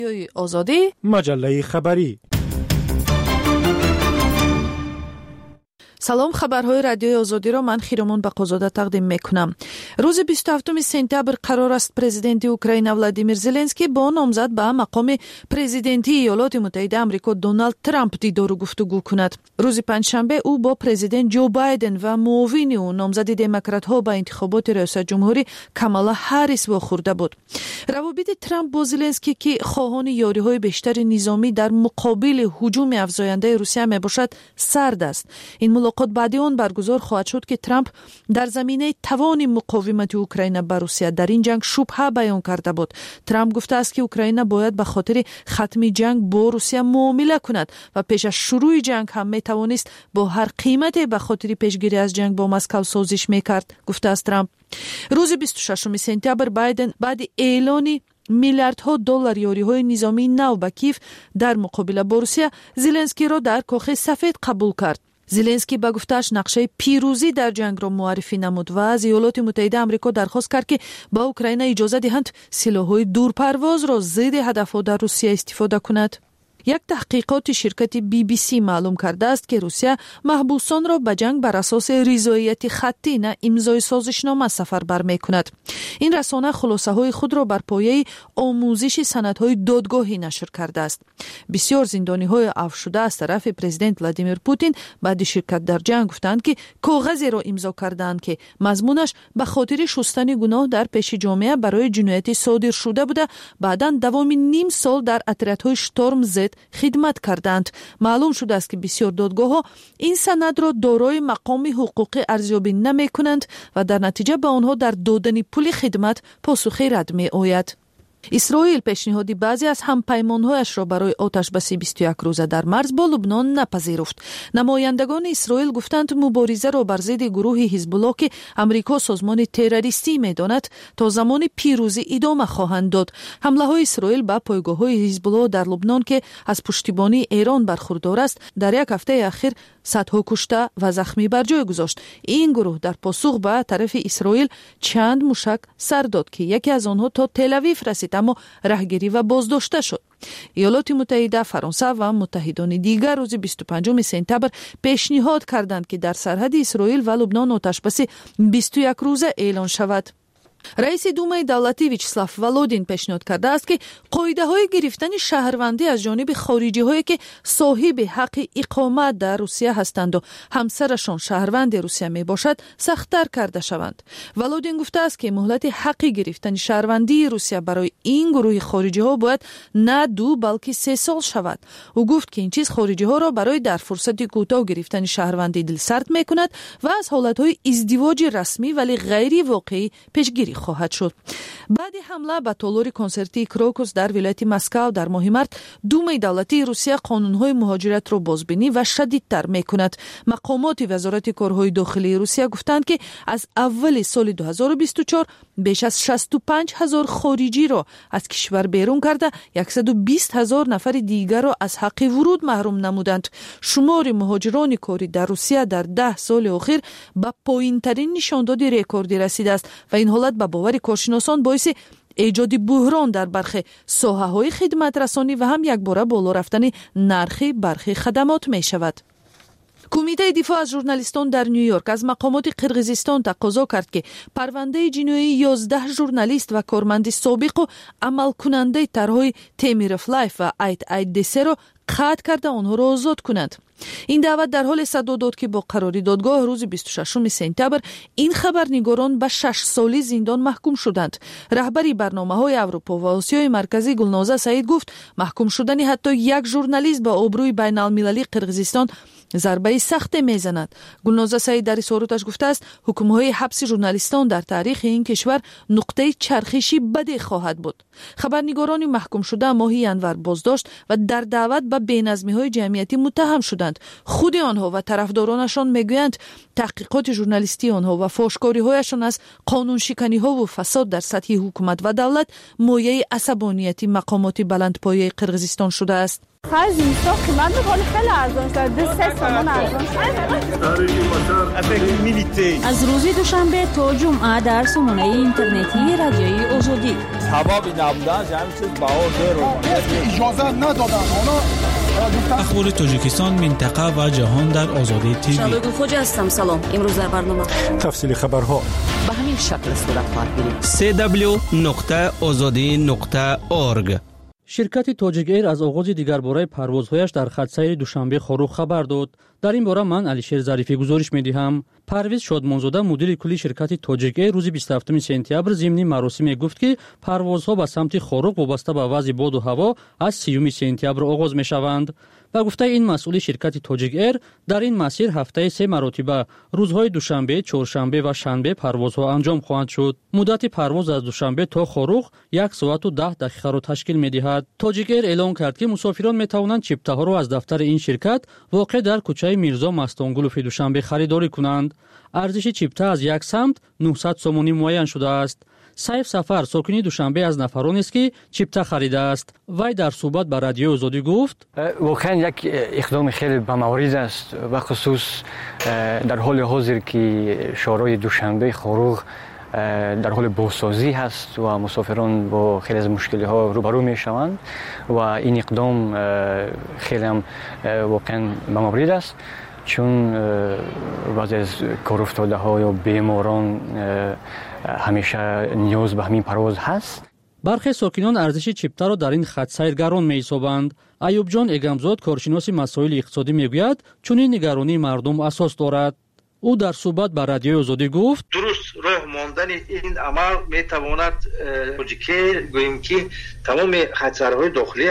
آزادی مجله خبری. سلام، خبرهای رادیوی آزادی را من خیرمون بقازاده تقدیم میکنم. روز 27 سپتامبر قرار است پرزیدنت اوکراین ولادیمیر زلنسکی با نامزد به مقام پرزیدنتی ایالات متحده آمریکا دونالد ترامپ دیدار و گفتگو کند. روز پنجشنبه او با پرزیدنت جو بایدن و معاون او نامزد دموکرات ها به انتخابات ریاست جمهوری کامالا هریس واخورده بود. روابط ترامپ با زلنسکی که خواهان یاری‌های بیشتر نظامی در مقابل هجوم افزاینده روسیه میباشد سرد است. این ملاقات بعد آن برگزار خواهد شد که ترامپ در زمینه توان مقاومت اوکراین بر روسیه در این جنگ شبهه بیان کرده بود. ترامپ گفته است که اوکراین باید به خاطر ختم جنگ با روسیه معامله کند و پیش از شروع جنگ هم میتوانست با هر قیمتی به خاطر پیشگیری از جنگ با مسکو سازش میکرد، گفته است ترامپ. روز 26 سپتامبر بایدن بعد اعلان میلیاردها دلار یاری‌های نظامی نو به کیف در مقابله با روسیه زلنسکی را در کاخ سفید قبول کرد. زلنسکی با گفتش نقشه پیروزی در جنگ را معرفی نمود و از ایالات متحده آمریکا درخواست کرد که با اوکراین اجازه دهند سلاح‌های دورپرواز را ضد هدف‌ها در روسیه استفاده کند. یک تحقیقات شرکت BBC معلوم کرده است که روسیه محبوسان را به جنگ بر اساس رضایت خطی نه امضای سازشنامه سفربر می‌کند. این رسانه خلاصه های خود را بر پایه آموزش سندهای دادگاهی نشر کرده است. بسیار زندانی های عفو شده از طرف پرزیدنت ولادیمیر پوتین بعد شرکت در جنگ گفتند که کاغذی را امضا کردند که مضمونش به خاطر شستن گناه در پیش جامعه برای جنایت صادر شده بوده، بعداً دوام نیم سال در اتریت‌های شتورم زد خدمت کردند. معلوم شده است که بسیار دادگاه‌ها این سند را دارای مقام حقوقی ارزیابی نمی‌کنند و در نتیجه به آنها در دادن پول خدمت پاسخی رد می‌آید. اسرائیل پیشنهاد بعضی از همپیمان‌هایش را برای آتش‌بسی 21 روزه در مرز با لبنان نپذیرفت. نمایندگان اسرائیل گفتند مبارزه را بر ضد گروه حزب الله که امریکا سازمان تروریستی می‌داند تا زمان پیروزی ادامه خواهند داد. حمله‌های اسرائیل به پایگاه‌های حزب الله در لبنان که از پشتیبانی ایران برخوردار است در یک هفته اخیر صدها کشته و زخمی بر جای گذاشت. این گروه در پاسخ به طرف اسرائیل چند موشک سر داد که یکی از آنها تا تل‌آویو رسید اما راهگیری و بازداشته شد. ایالات متحده، فرانسه و متحدان دیگر روز 25 سپتامبر پیشنهاد کردند که در سرحد اسرائیل و لبنان آتش‌بسی 21 روزه اعلان شود. رئیس دومای دولتی ویچسلاف ولودین پیشنهاد کرده است که قاعده‌های گرفتن شهروندی از جانب خارجی‌هایی که صاحب حق اقامت در روسیه هستند و همسرشان شهروند روسیه میباشد سخت‌تر کرده شوند. ولودین گفته است که مهلت حق گرفتن شهروندی روسیه برای این گروه خارجی‌ها باید نه 2 بلکه 3 سال شود. او گفت که این چیز خارجی‌ها را برای در فرصت کوتاه گرفتن شهروندی دلسرد می‌کند و از حالت‌های ازدواج رسمی ولی غیر واقعی پیشگیری خواهد شد. بعد حمله به تالار کنسرتی کروکوس در ولایت مسکو در ماه مارس، دومای دولتی روسیه قانون‌های مهاجرت را بازبینی و شدیدتر می‌کند. مقامات وزارت کارهای داخلی روسیه گفتند که از اول سال 2024 بیش از 65,000 خارجی را از کشور بیرون کرده 120,000 نفر دیگر را از حق ورود محروم نمودند. شمار مهاجران کاری در روسیه در 10 سال اخیر به پایین‌ترین نشانداد رکوردی رسیده است و این حالت به باور کارشناسان باعث ایجاد بحران در برخی ساحه‌های خدمت رسانی و هم یک باره بالا رفتن نرخ برخی خدمات می شود. کمیته دفاع از ژورنالیستان در نیویورک از مقامات قرقیزستان تقاضا کرد که پرونده جنایی 11 ژورنالیست و کارمند سابق و عمل کننده طرح‌های تیمیرف لایف و ایت دیسه را قطع کرده آنها را آزاد کنند. این دعوت در حال صدا داد که با قرار دادگاه روز 26 سپتامبر این خبرنگاران به 6 سالی زندان محکوم شدند. رهبری برنامه‌های اروپا و آسیای مرکزی گلنازه سعید گفت محکوم شدن حتی یک ژورنالیست به آبروی بین‌المللی قرقیزستان ضربه سخت میزند. گلنازه سعید در اظهاراتش گفته است حکم‌های حبس ژورنالیستان در تاریخ این کشور نقطه چرخشی بدی خواهد بود. خبرنگاران محکوم شده ماهی انور بازداشت و در دعوت به بینظمی‌های جمعیتی متهم شدند. خود آنها و طرفدارانشان میگویند تحقیقات ژورنالیستی آنها و فحش‌کاری‌هایشان از قانون شکنی‌ها و فساد در سطح حکومت و دولت مایه عصبانیت مقامات بلندپایه قرقیزستان شده است. خرج اینستا قیمت می‌کنه خیلی ارزان شده 3 تومان ارزان شده. از روز دوشنبه تا جمعه در سامانه اینترنتی رادیوی آزادی ثوابی نبودن همین چیز باور اجازه ندادن اخبار تاجیکستان منطقه و جهان در آزادی تیوی. شباب خوج هستم. سلام. امروز در برنامه تفصیل خبرها به همین شکل صورت خواهد گرفت. www.azadi.org. شرکت تاجیک ایر از آغاز دیگرباره پروازهایش در خط سیر دوشنبه خروخ خبر داد. در این باره من علیشیر ظریفی گزارش می‌دهم. پرویز شادمانزاده مدیر کلی شرکت تاجیک ایر روز 27 سپتامبر ضمن مراسم گفت که پروازها به سمت خروخ وابسته به وضع باد و هوا از 30 سپتامبر آغاز می‌شوند. و گفته این مسئول شرکت تاجیک ایر در این مسیر هفته 3 مرتبه روزهای دوشنبه، چهارشنبه و شنبه پروازها انجام خواهند شد. مدت پرواز از دوشنبه تا خروخ 1 ساعت و 10 دقیقه را تشکیل می‌دهد. تاجیک ایر اعلام کرد که مسافران می‌توانند چیپته‌ها را از دفتر این شرکت واقع در کوچه میرزا مستانگولوف دوشنبه خریداری کنند. ارزش چیپته از یک سمت 900 سومانی معین شده است. سیف سفر ساکنی دوشنبه از نفرانی است که چیپته خریده است. وی در صحبت با رادیو آزادی گفت واقعا یک اقدام خیلی بامورد است و خصوص در حال حاضر که شورای دوشنبه خروخ در حال بازسازی هست و مسافران با خیلی از مشکلی ها روبرو می شوند و این اقدام خیلی هم واقعا بامورد است، چون بعضی از کار افتاده ها یا بیماران همیشه نیاز به همین پرواز هست. برخی ساکنان ارزش چیپته را در این خط سیر گران می‌حسابند. ایوب جان اگمزاد کارشناس مسائل اقتصادی میگوید چون این نگرانی مردم اساس دارد. او در صحبت با رادیو آزادی گفت درست راه ماندن این عمل میتواند گوییم که تمام خطرهای داخلی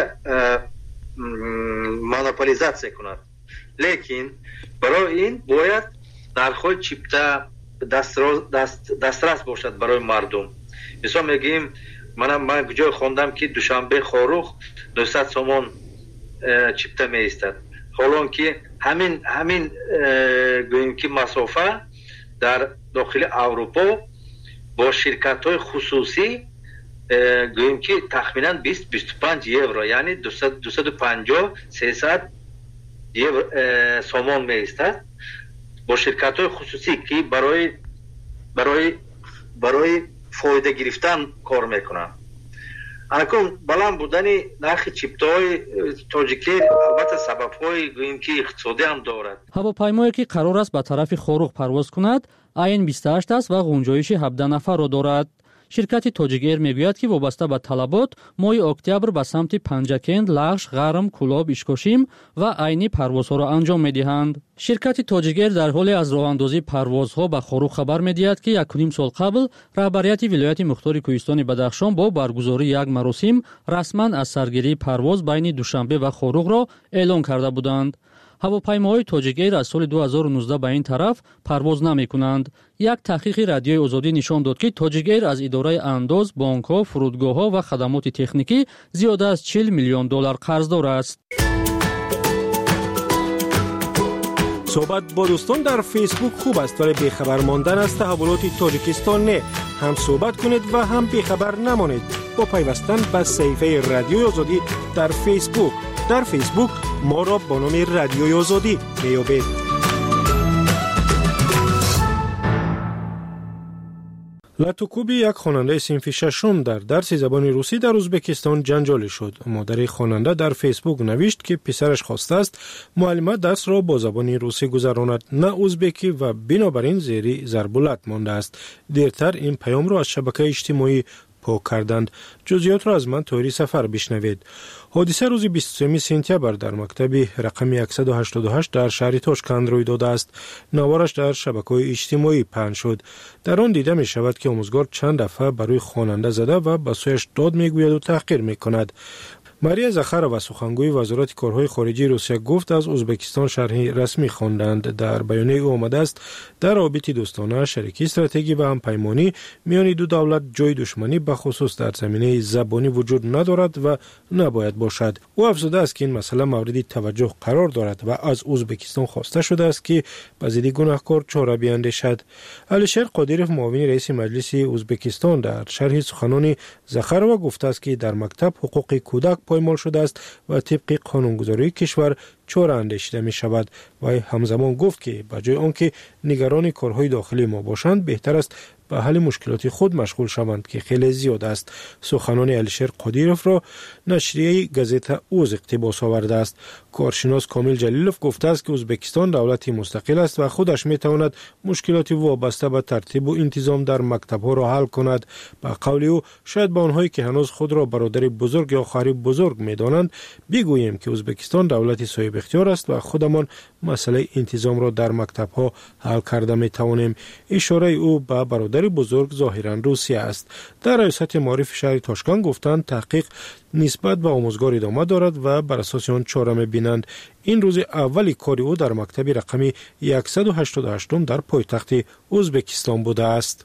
مونوپولیزاسیون کند، لیکن برای این باید نرخ‌های چیپته دسترس باشد برای مردم. مثلا میگیم من کجا خواندم که دوشنبه خروخ 900 سومون چیپته میایستد، حالا که همین گوییم که مسافه در داخل اروپا با شرکت‌های خصوصی گوییم که تخمینا 20-25 یورو یعنی 250-300 سومون میایستد با شرکت‌های خصوصی که برای فایده گرفتن کار میکنن. اکنون بلند بودن نرخ چیپته‌های تاجیکی البته سبب‌های گوییم که اقتصادی هم دارد. هواپیمایی که قرار است به طرف خروخ پرواز کند عین 28 است و گنجایش 17 نفر را دارد. شرکت تاجیک ایر میگوید که وابسته به طلبات ماه اکتبر به سمت پنجکند، لغش، غرم، کولاب، اشکاشیم و عینی پروازها را انجام میدهند. شرکت تاجیک ایر در حال از راه اندازی پروازها به خروخ خبر میدهد که 1.5 سال قبل رهبریت ولایت مختار کوهستان بدخشان با برگزاری یک مراسم رسما از سرگیری پرواز بین دوشنبه و خروخ را اعلام کرده بودند. هواپیماهای تاجیک ایر از سال 2019 به این طرف پرواز نمی‌کنند. یک تحقیق رادیوی آزادی نشان داد که تاجیک ایر از اداره انداز، بانک‌ها، فرودگاه‌ها و خدمات تکنیکی زیاده از 40 میلیون دلار قرضدار است. صحبت با دوستان در فیسبوک خوب است ولی بیخبر ماندن از تحولات تاجیکستان نه. هم صحبت کنید و هم بیخبر نمانید با پیوستن به صفحه رادیوی آزادی در فیسبوک. در فیسبوک ما را با نام رادیوی آزادی میابید. لاتوکوبی یک خواننده صنف ششم در درس زبان روسی در ازبکستان جنجالی شد. مادر خواننده در فیسبوک نوشت که پسرش خواسته است معلمه درس را با زبان روسی گذراند نه ازبکی و بنابراین زیر ضرب اللت مانده است. دیرتر این پیام را از شبکه اجتماعی پاک کردند. جزئیات را از من طوری سفر بشنوید. حادثه روز 23 سپتامبر در مکتب رقم 188 در شهر تاشکند روی داده است. نوارش در شبکه‌های اجتماعی پخش شد. در آن دیده می شود که آموزگار چند دفعه برای خواننده زده و به سویش داد میگوید و تحقیر میکند. ماریا زخارова سخنگوی وزارت کارهای خارجی روسیه گفت از ازبکستان شرح رسمی خواندند. در بیانیه او آمده است در روابط دوستانه، شریکی استراتژی و همپیمانی میان دو دولت جای دشمنی به خصوص در زمینه زبانی وجود ندارد و نباید باشد. او افزوده است که این مسئله مورد توجه قرار دارد و از ازبکستان خواسته شده است که به ضد گناهکار چاره بیاندیشد. علیشیر قادیروف معاون رئیس مجلس ازبکستان در شرح سخنان زخارova گفته است که در مکتب حقوق کودک پایمال شده است و طبق قانونگذاری کشور چاره اندیشیده می شود. و همزمان گفت که به جای آنکه نگران کارهای داخلی ما باشند بهتر است به حل مشکلات خود مشغول شوند که خیلی زیاد است. سخنان علیشیر قادیروف را نشریه گزیت اوز اقتباس آورده است. کارشناس کامل جلیلوف گفته است که ازبکستان دولتی مستقل است و خودش می تواند مشکلات وابسته به ترتیب و انتظام در مکتب‌ها را حل کند. به قول او شاید به آنهایی که هنوز خود را برادر بزرگ یا خواهر بزرگ می دانند بگوییم که ازبکستان دولتی صاحب اختیار است و خودمان مسئله انتظام را در مکتب‌ها حل کرده می توانیم. اشاره او به برادر بزرگ ظاهرا روسیه است. در ریاست معارف شهر تاشکند گفتند تحقیق نسبت به آموزگار ادامه دارد و بر اساس آن چاره می‌بینند. این روز اولی کاری او در مکتب رقمی 188 در پایتخت ازبکستان بوده است.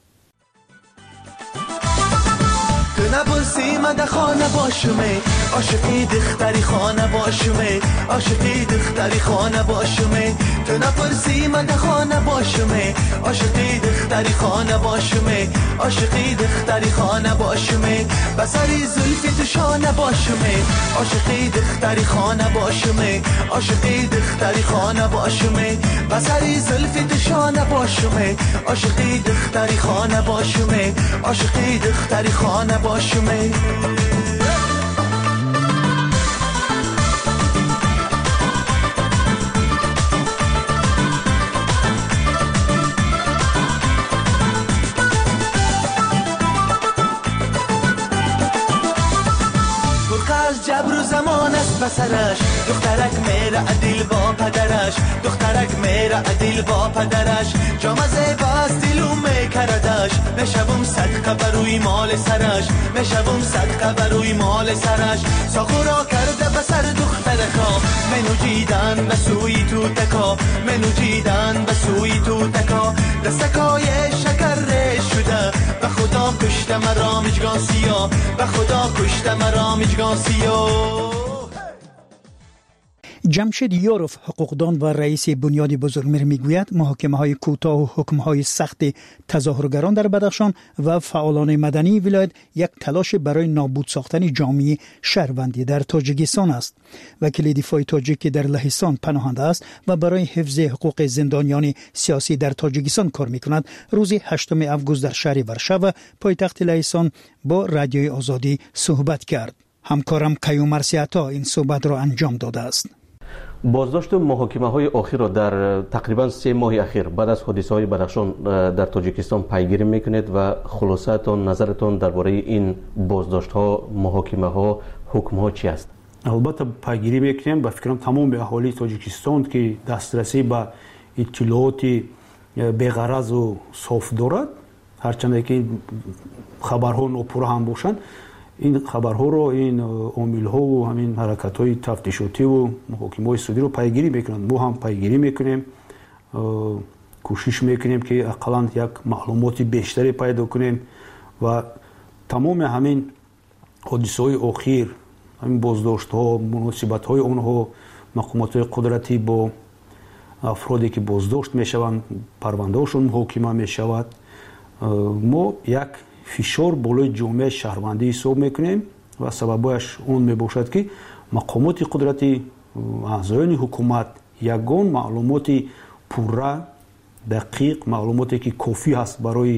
نبرسی مده خانه باشمه عاشقی دختری خانه باشمه عاشقی دختری خانه باشمه تو نبرسی مده خانه باشمه عاشقی دختری خانه باشمه عاشقی دختری خانه باشمه بسری زلفی تو شانه باشمه عاشقی دختری خانه باشمه عاشقی دختری خانه باشمه بسری زلفی تو شانه باشمه عاشقی دختری خانه باشمه عاشقی دختری خانه باشمه جبر و زمان است بسرش دخترک میره عدیل با پدرش دخترک میره عدیل با پدرش جامزه باز دیلو میکردش میشوم صدقه بروی مال سرش میشوم صدقه بروی مال سرش ساخورا کرده بسر دخترکا منو جیدن به سوی تو تکا منو جیدن به سوی تو تکا دستکای شکر شده به خدا کشته مرا مجگان سیا به خدا کشته مرا مجگان سیا. جمشید یاروف حقوقدان و رئیس بنیاد بزرگمیر میگوید محاکمه‌های کوتاه و حکم‌های سخت تظاهرگران در بدخشان و فعالان مدنی ولایت یک تلاش برای نابود ساختن جامعه شهروندی در تاجیکستان است. وکیل دفاع تاجیک در لهستان پناهنده است و برای حفظ حقوق زندانیان سیاسی در تاجیکستان کار می‌کند. روز 8 اوگوست در شهر ورشو پایتخت لهستان با رادیوی آزادی صحبت کرد. همکارم قیوم مرسیعتا این صحبت را انجام داده است. بازداشت محاکمه‌های اخیر را در تقریبا 3 ماه اخیر بعد از حادثه‌های بدخشان در تاجیکستان پیگیری میکنید و خلاصه‌تان نظرتان درباره این بازداشت‌ها، محاکمه‌ها، حکم‌ها چی است؟ البته پیگیری میکنیم به فکرم تمام اهالی تاجیکستان که دسترسی به اطلاعات بی‌غرض و صاف دارد، هرچند که خبرها ناپورا هم باشند، این خبرها رو این عامل‌ها و همین حرکت‌های تفتیشاتی و محاکمه‌های سودی رو پیگیری میکنند. ما هم پیگیری میکنیم، کوشش میکنیم که اقلاً یک معلومات بیشتری پیدا کنیم و تمام همین حادثه‌های اخیر، همین بازداشت‌ها، مناسبت‌های اونها، مقامات قدرتی با افرادی که بازداشت میشوند، پرونده‌هاشون محاکمه میشود، ما یک فشار بالای جامعه شهروندی حساب میکنیم و سببش اون میباشد که مقامات قدرتی، اعضایان حکومت یگان معلومات پوره، دقیق، معلوماتی که کافی هست برای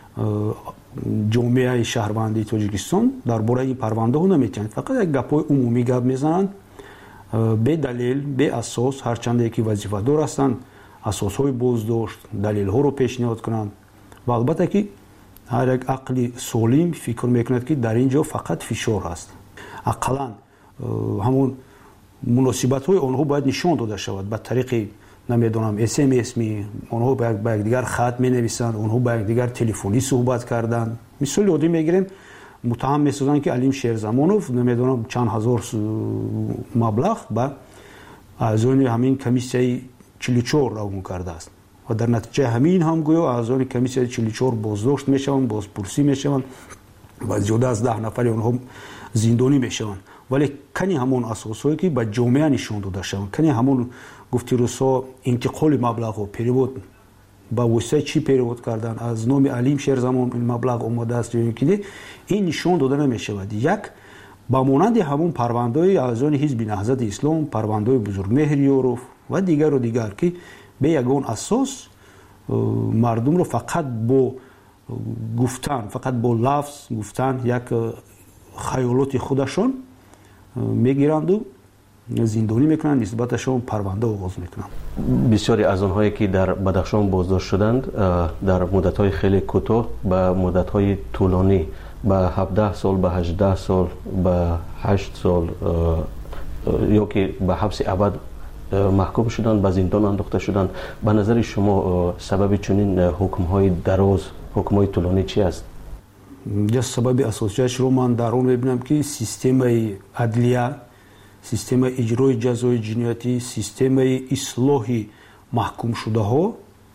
جامعه شهروندی تاجیکستان درباره این پرونده ها نمیتونند. فقط یک گپ‌های عمومی گپ میزنند به دلیل، به اساس، هرچند که وظیفه دار هستند اساس‌های بازداشت، دلیل ها رو پیشنهاد کنند و البته که هر یک عقل سالم فکر میکند که در اینجا فقط فشار هست. اقلاً همون مناسبت های آنها باید نشان داده شود به طریق نمیدونم SMS می، آنها به یک دیگر خط می نویسند، آنها به یک دیگر تلفنی صحبت کردند. مثال عادی میگیریم متهم می‌سازند که علیم شیرزمانوف نمیدونم چند هزار مبلغ با اعضای همین کمیسیه 44 را کرده است و در نتیجه همین هم گویا اعضای کمیسیه 44 بازداشت میشوند، بازپرسی میشوند و زیاده از 10 نفر اونها زندانی میشوند. ولی کنی همون اساسایی که به جامعه نشون داده شوند، کنی همون گفتی روسا انتقال مبلغ و پیرود با واسطه چی پیرود کردن از نام علیم شیرزمان این مبلغ اومده است یا اینکه این نشون داده نمیشود. یک با مانند همون پرونده‌های اعضای حزب نهضت اسلام، پرونده‌های بزرگمهر یوروف و دیگر که به یگان اساس مردم رو فقط با گفتن، فقط با لفظ گفتن یک خیالات خودشون میگیرند و زندانی میکنند، نسبتشون پرونده آغاز میکنند. بسیاری از آنهایی که در بدخشان بازداشت شدند در مدت‌های خیلی کوتاه به مدت‌های طولانی به 17 سال، به 18 سال، به 8 سال یا که به حبس ابد محکوم شدند، به زندان انداخته شدند. به نظر شما سبب چنین حکم‌های دراز، حکم‌های طولانی چی است؟ یا سبب اساسیش رو من در اون می‌بینم که سیستم عدلیه، سیستم اجرای جزای جنایتی، سیستم اصلاح محکوم شده ها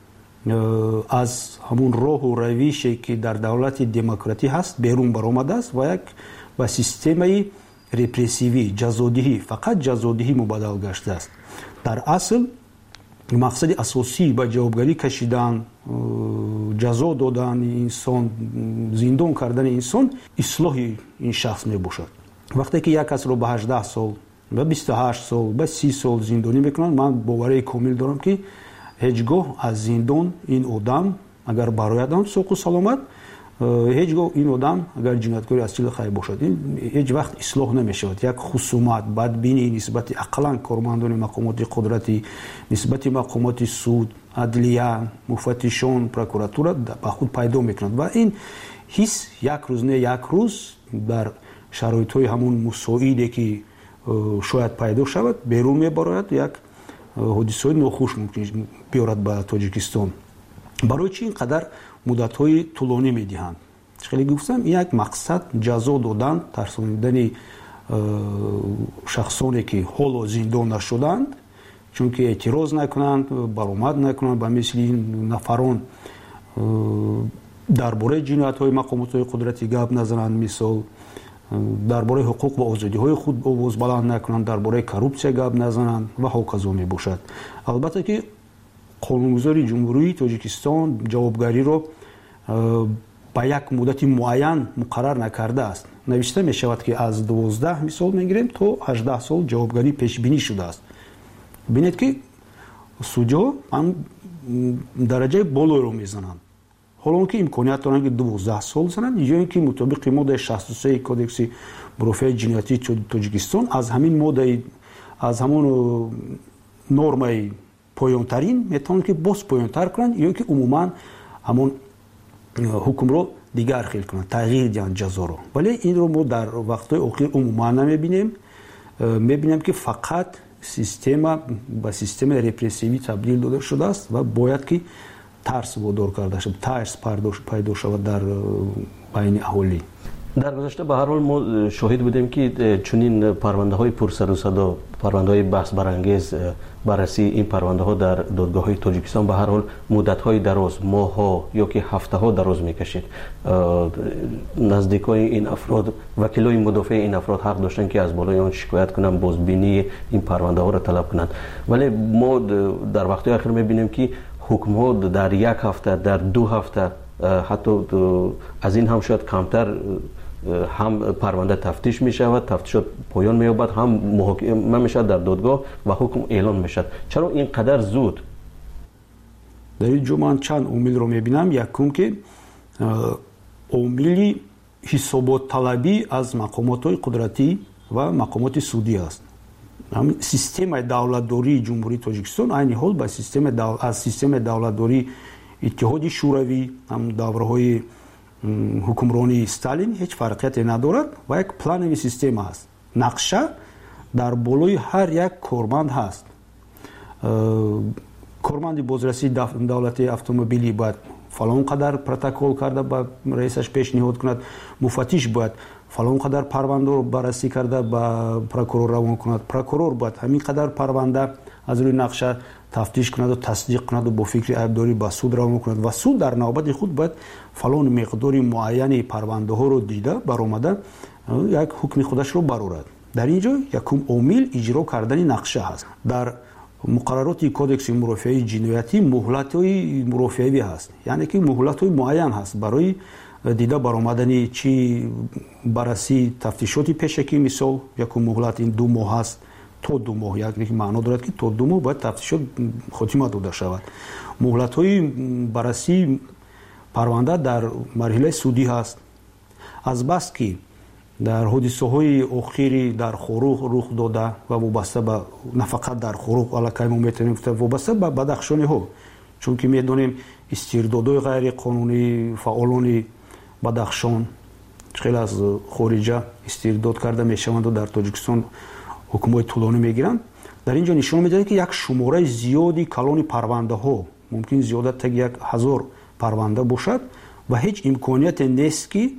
از همون راه و روشی که در دولت دموکراتی هست بیرون برآمده است و یک و سیستم رپرسیوی، جزادهی، فقط جزادهی مبادل گشته است. در اصل مقصد اساسی با جوابگری کشیدن، جزا دادن انسان، زندان کردن انسان، اصلاح این شخص می باشد. وقتی که یک کس رو به 18 سال، به 28 سال، به 30 سال زندانی میکنن، من باوری کامل دارم که هیچگاه از زندان این آدم اگر برایدن سوق و سلامت، هیچگاه این آدم اگر جنایتکاری اصیل خیر باشد هیچ وقت اصلاح نمیشود. یک خصومت، بدبینی نسبت اقلا کارمندان مقامات قدرتی، نسبت مقامات سود، عدلیه، مفتشان، پروکراتور به خود پیدا میکنند و این حس یک روز نه یک روز در شرایط های همون مساعده که شاید پیدا شود بیرون میبراید، یک حادثه ناخوش ممکن بیارد به تاجیکستان. برای چی اینقدر مدت های طولانی میدهند؟ خیلی گفتم یک مقصد جزا دادن، ترساندن شخصانی که حالا زندان نشدند چون که اعتراض نکنند، برآمد نکنند به مثل نفران درباره جنایت های مقامات های قدرتی گپ نزنند، مثال درباره حقوق و آزادی های خود آواز بلند نکنند، درباره کروپسیا گپ نزنند و هاکذا می باشد. البته که قانونگذاری جمهوری تاجیکستان جوابگری رو با یک مدت معین مقرر نکرده است. نوشته می شود که از 12 مثال میگیریم تا 18 سال جوابگری پیش بینی شده است. ببینید که سودجا هم درجه بالایی رو میزنند. حالا که امکانیت دارن که 12 سال زنند یا اینکه مطابق ماده 63 کودکس مروفه جنایتی تاجیکستان از همین ماده، از همون نرم پایانترین میتونن که باز پایانتر کنن یا که عموما همون حکم رو دیگر خیل کنن، تغییر دهن جزا رو. ولی این رو ما در وقت‌های اخیر عموما نمیبینیم. میبینیم که فقط سیستم با سیستم رپرسیوی تبدیل داده شده است و باید که ترس وادار کرده شد، ترس پیدا شود در بین اهالی. در گذشته به هر حال ما شاهد بودیم که چنین پرونده های پرسر و صدا، پرونده های بحث برانگیز، بررسی این پرونده ها در دادگاه های تاجیکستان به هر حال مدت های دراز، ماه ها یا که هفته ها دراز میکشید. نزدیکای این افراد، وکیلای مدافع این افراد حق داشتن که از بالای آن شکایت کنن، بازبینی این پرونده ها را طلب کنند. ولی ما در وقت اخیر میبینیم که حکم ها در یک هفته، در 2 هفته، حتی از این هم شاید کمتر، هم پرونده تفتیش می شود، تفتیشات پایان می یابد، هم محاکمه می شود در دادگاه و حکم اعلان می شود. چرا اینقدر زود؟ در این جو من چند عامل رو می بینم. یکم که عامل حسابات طلبی از مقامات قدرتی و مقامات سودی است. سیستم دولتداری جمهوری تاجیکستان عین حال با از سیستم دولتداری اتحاد شوروی، هم دوره‌های حکمرانی استالین هیچ فرقیتی ندارد و یک پلان سیستم است. نقشه در بالای هر یک کارمند هست. کارمند بازرسی دولت اتومبیلی باید фалон қадар протокол карда ба раисаш пешниҳод кунад, муфаттиш бояд фалон қадар парвандаро баррасӣ карда ба прокурор равон кунад, прокурор бояд ҳамин қадар парванда аз рӯи нақша тафтиш кунаду тасдиқ кунаду бо фикри айбдорӣ ба суд равон кунад ва суд дар навбати худ бояд фалон миқдори муайяни парвандаҳоро дида баромада як ҳукми худашро барорад. дар ин ҷо якум омил иҷро кардани нақша ҳаст. дар муқаррароти кодекси мурофиаи ҷиноятӣ муҳлатҳои мурофиавӣ ҳаст, яъне ки муҳлатҳои муайян ҳаст барои дида баромадани чи баррасии тафтишоти пешакӣ. мисол якум муҳлат ин 2 моҳ ҳаст то 2 моҳ, яъне ки маъно дорад ки то 2 моҳ бояд тафтишот хотима дода шавад. муҳлатҳои баррасии парванда дар марҳилаи судӣ ҳаст. азбас ки дар ҳодисаҳои охири дар хорух рух дода ва вобаста ба на фақат дар хорух аллакай мо метавонем гуфта вобаста ба бадахшониҳо, чунки медонем истирдодҳои ғайриқонунӣ фаъолони бадахшон хеле аз хориҷа истирдод карда мешаванду дар Тоҷикистон ҳукмҳои тӯлонӣ мегиранд. дар ин ҷо нишон медиҳад ки як шумораи зиёди калони парвандаҳо, мумкин зиёдатаги 1000 парванда бошад ва ҳеҷ имконияте нест ки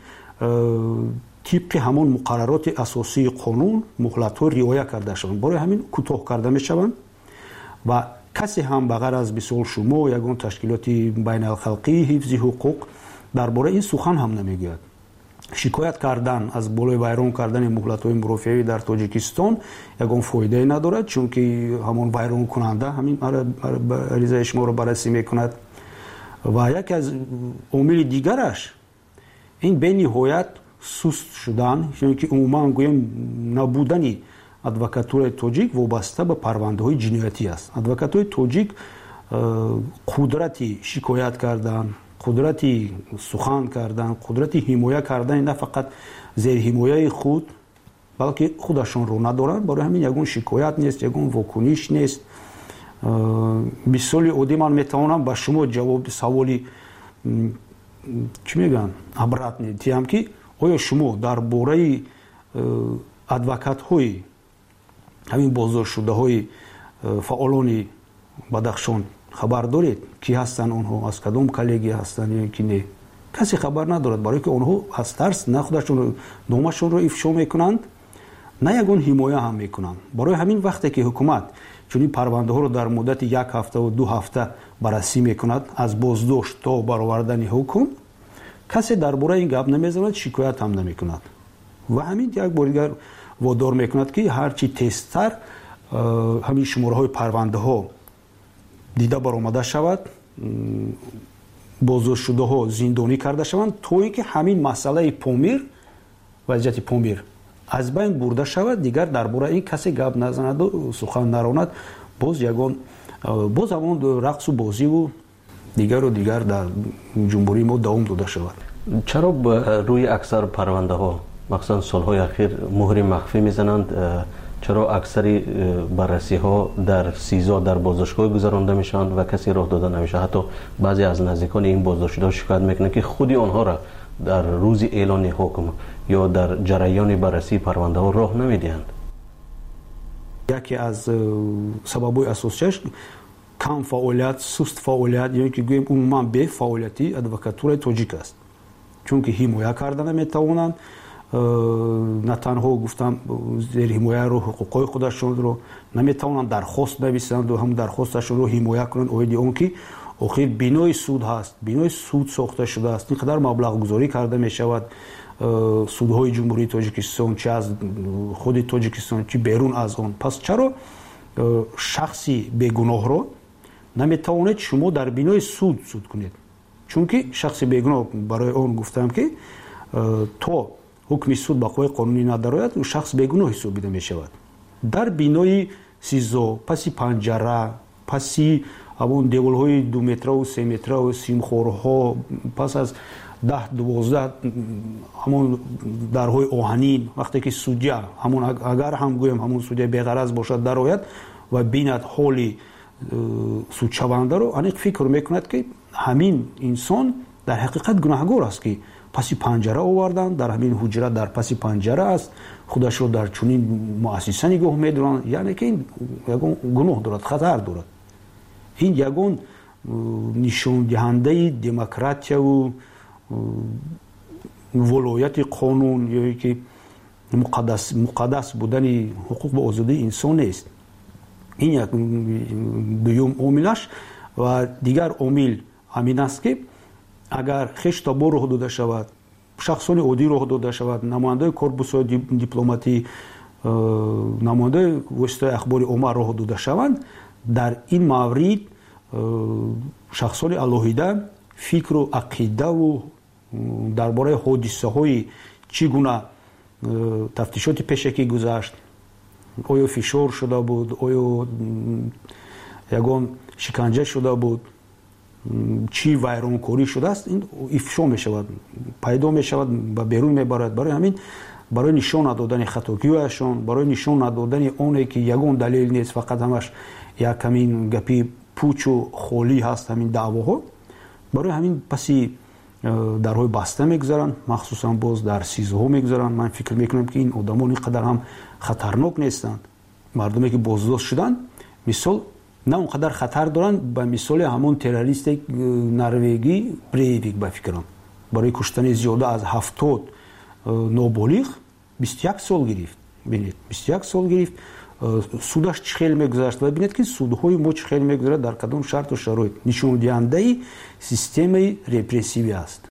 тибқи ҳамон муқаррароти асосии қонун муҳлатҳо риоя карда шаванд. барои ҳамин кӯтоҳ карда мешаванд ва касе ҳам ба ғайр аз мисол шумо ягон ташкилоти байналхалқии ҳифзи ҳуқуқ дар бораи ин сухан ҳам намегӯяд. шикоят кардан аз болои вайрон кардани муҳлатҳои мурофиавӣ дар Тоҷикистон ягон фоидае надорад, чунки ҳамон вайронкунанда ҳамин аризаи шуморо баррасӣ мекунад. ва яке аз омили дигараш ин бениҳоят суст шудан, чунки ки умуман гӯем набудани адвокатураи тоҷик вобаста ба парвандаҳои ҷиноятӣ аст. адвокатураи тоҷик қудрати шикоят кардан, қудрати сухан кардан, қудрати ҳимоя кардани на фақат зерҳимояи худ, балки худашонро надоранд. барои ҳамин ягон шикоят нест, ягон вокуниш нест. мисоли оддӣ ман метавонам ба шумо ҷавоби саволи чӣ мегӯянд обратни диҳам ки оё шумо дар бораи адвокатҳои ҳамин боздоштшудаҳои фаъолони бадахшон хабар доред? Ки ҳастанд онҳо, аз кадом коллегия ҳастанд ё ки не? касе хабар надорад, барое ки онҳо аз тарс на худашонро номашонро ифшо мекунанд, на ягон ҳимоя ҳам мекунанд. барои ҳамин вақте ки ҳукумат чунин парвандаҳоро дар муддати 1 ҳафтаву 2 ҳафта баррасӣ мекунад аз боздошт то баровардани ҳукм, касе дар бораи ин гап намезанад, шикоят ҳам намекунад. ва ҳамин як бор дигар водор мекунад ки ҳарчи тезтар ҳамин шумораҳои парвандаҳо дида баромада шавад, боздоштшудаҳо зиндонӣ карда шаванд, то ин ки ҳамин масъалаи помир, вазъияти помир аз байн бурда шавад, дигар дар бораи ин касе гап назанаду сухан наронад. боз ҳамон рақсу бозиву дигару дигар дар ҷумҳурии мо давом дода шавад. чаро ба рӯи аксар парвандаҳо махсусан солҳои ахир муҳри махфӣ мезананд? чаро аксари баррасиҳо дар сизо дар боздоштгоҳ гузаронда мешаванд ва касе роҳ дода намешавад? ҳатто баъзе аз наздикони ин боздоштшудаҳо шикоят мекунанд ки худи онҳоро дар рӯзи эълони ҳукм ё дар ҷараёни баррасии парвандаҳо роҳ намедиҳанд. яке аз сабабҳои асосияш кам фаъолият, суст фаъолият ё ки гӯем умуман бефаъолияти адвокатураи тоҷик аст. чунки ҳимоя карда наметавонанд, на танҳо гуфтам зерҳимояро ҳуқуқҳои худашонро наметавонанд дархост нависанду ҳам дархосташонро ҳимоя кунанд оиди он ки охир бинои суд ҳаст, бинои суд сохта шудааст, ин қадар маблағгузорӣ карда мешавад. судҳои ҷумҳурии Тоҷикистон, чӣ аз худи Тоҷикистон, чӣ берун аз он. пас чаро шахси бегуноҳро наметавонед шумо дар бинои суд суд кунед? чунки шахси бегуноҳ, барои он гуфтам ки то ҳукми суд ба қувваи қонунӣ надарояд, шахс бегуноҳ ҳисобида мешавад. дар бинои сизо, паси панҷара, паси ҳамон деволҳои 2 метраву 3 метраву симхорҳо, пас аз 10-12 ҳамон дарҳои оҳанин, вақте ки судя ҳамон агар ҳам гӯем ҳамон судя беғараз бошад дарояд ва бинад ҳоли судшавандаро, аниқ фикр мекунад ки ҳамин инсон дар ҳақиқат гунаҳгор аст ки паси панҷара оварданд, дар ҳамин ҳуҷра дар паси панҷара аст, худашро дар чунин муассиса нигоҳ медоранд, яъне ки ин ягон гуноҳ дорад, хатар дорад. ин ягон نشون دهنده دموکراسی و ولایت قانون یا که مقدس بودن حقوق و آزادی انسان است. این یک دوم عاملش. و دیگر عامل همین است که اگر خشتابو راه داده شود، شخصان عادی راه داده شود، نماینده کورپوس دیپلماتی، نماینده واسطه اخبار عامه راه داده شوند، در این مورد شخصان الهیده فکر و عقیده و درباره حادثه های چگونه تفتیشات پیشکی گذشت، آیا فشار شده بود، آیا یگان شکنجه شده بود، چی ویرانکاری شده است، این افشا می شود، پیدا می شود، به بیرون می برد. برای همین برای نشان ندادن خطاگی‌هایشان، برای نشان ندادن اونی که یگان دلیل نیست، فقط همش یک همین گپی پوچ و خالی هست همین دعواها، برای همین پسی درهای بسته میگذارن، مخصوصا باز در 13 میگذارن. من فکر میکنم که این آدمان اینقدر هم خطرناک نیستند. مردمی که بازداشت شدن مثال نه اونقدر خطر دارن به مثال همون تروریست نروژی بریویک به فکرم. برای کشتن زیاده از 70 نابالغ 21 سال گرفت. ببینید 21 سال گرفت. سودش چه خیلی میگذشت و ببینید که سودهای ما چه خیلی میگذره در کدام شرط و شرایط. نشون دهنده سیستم رپرسیوی است.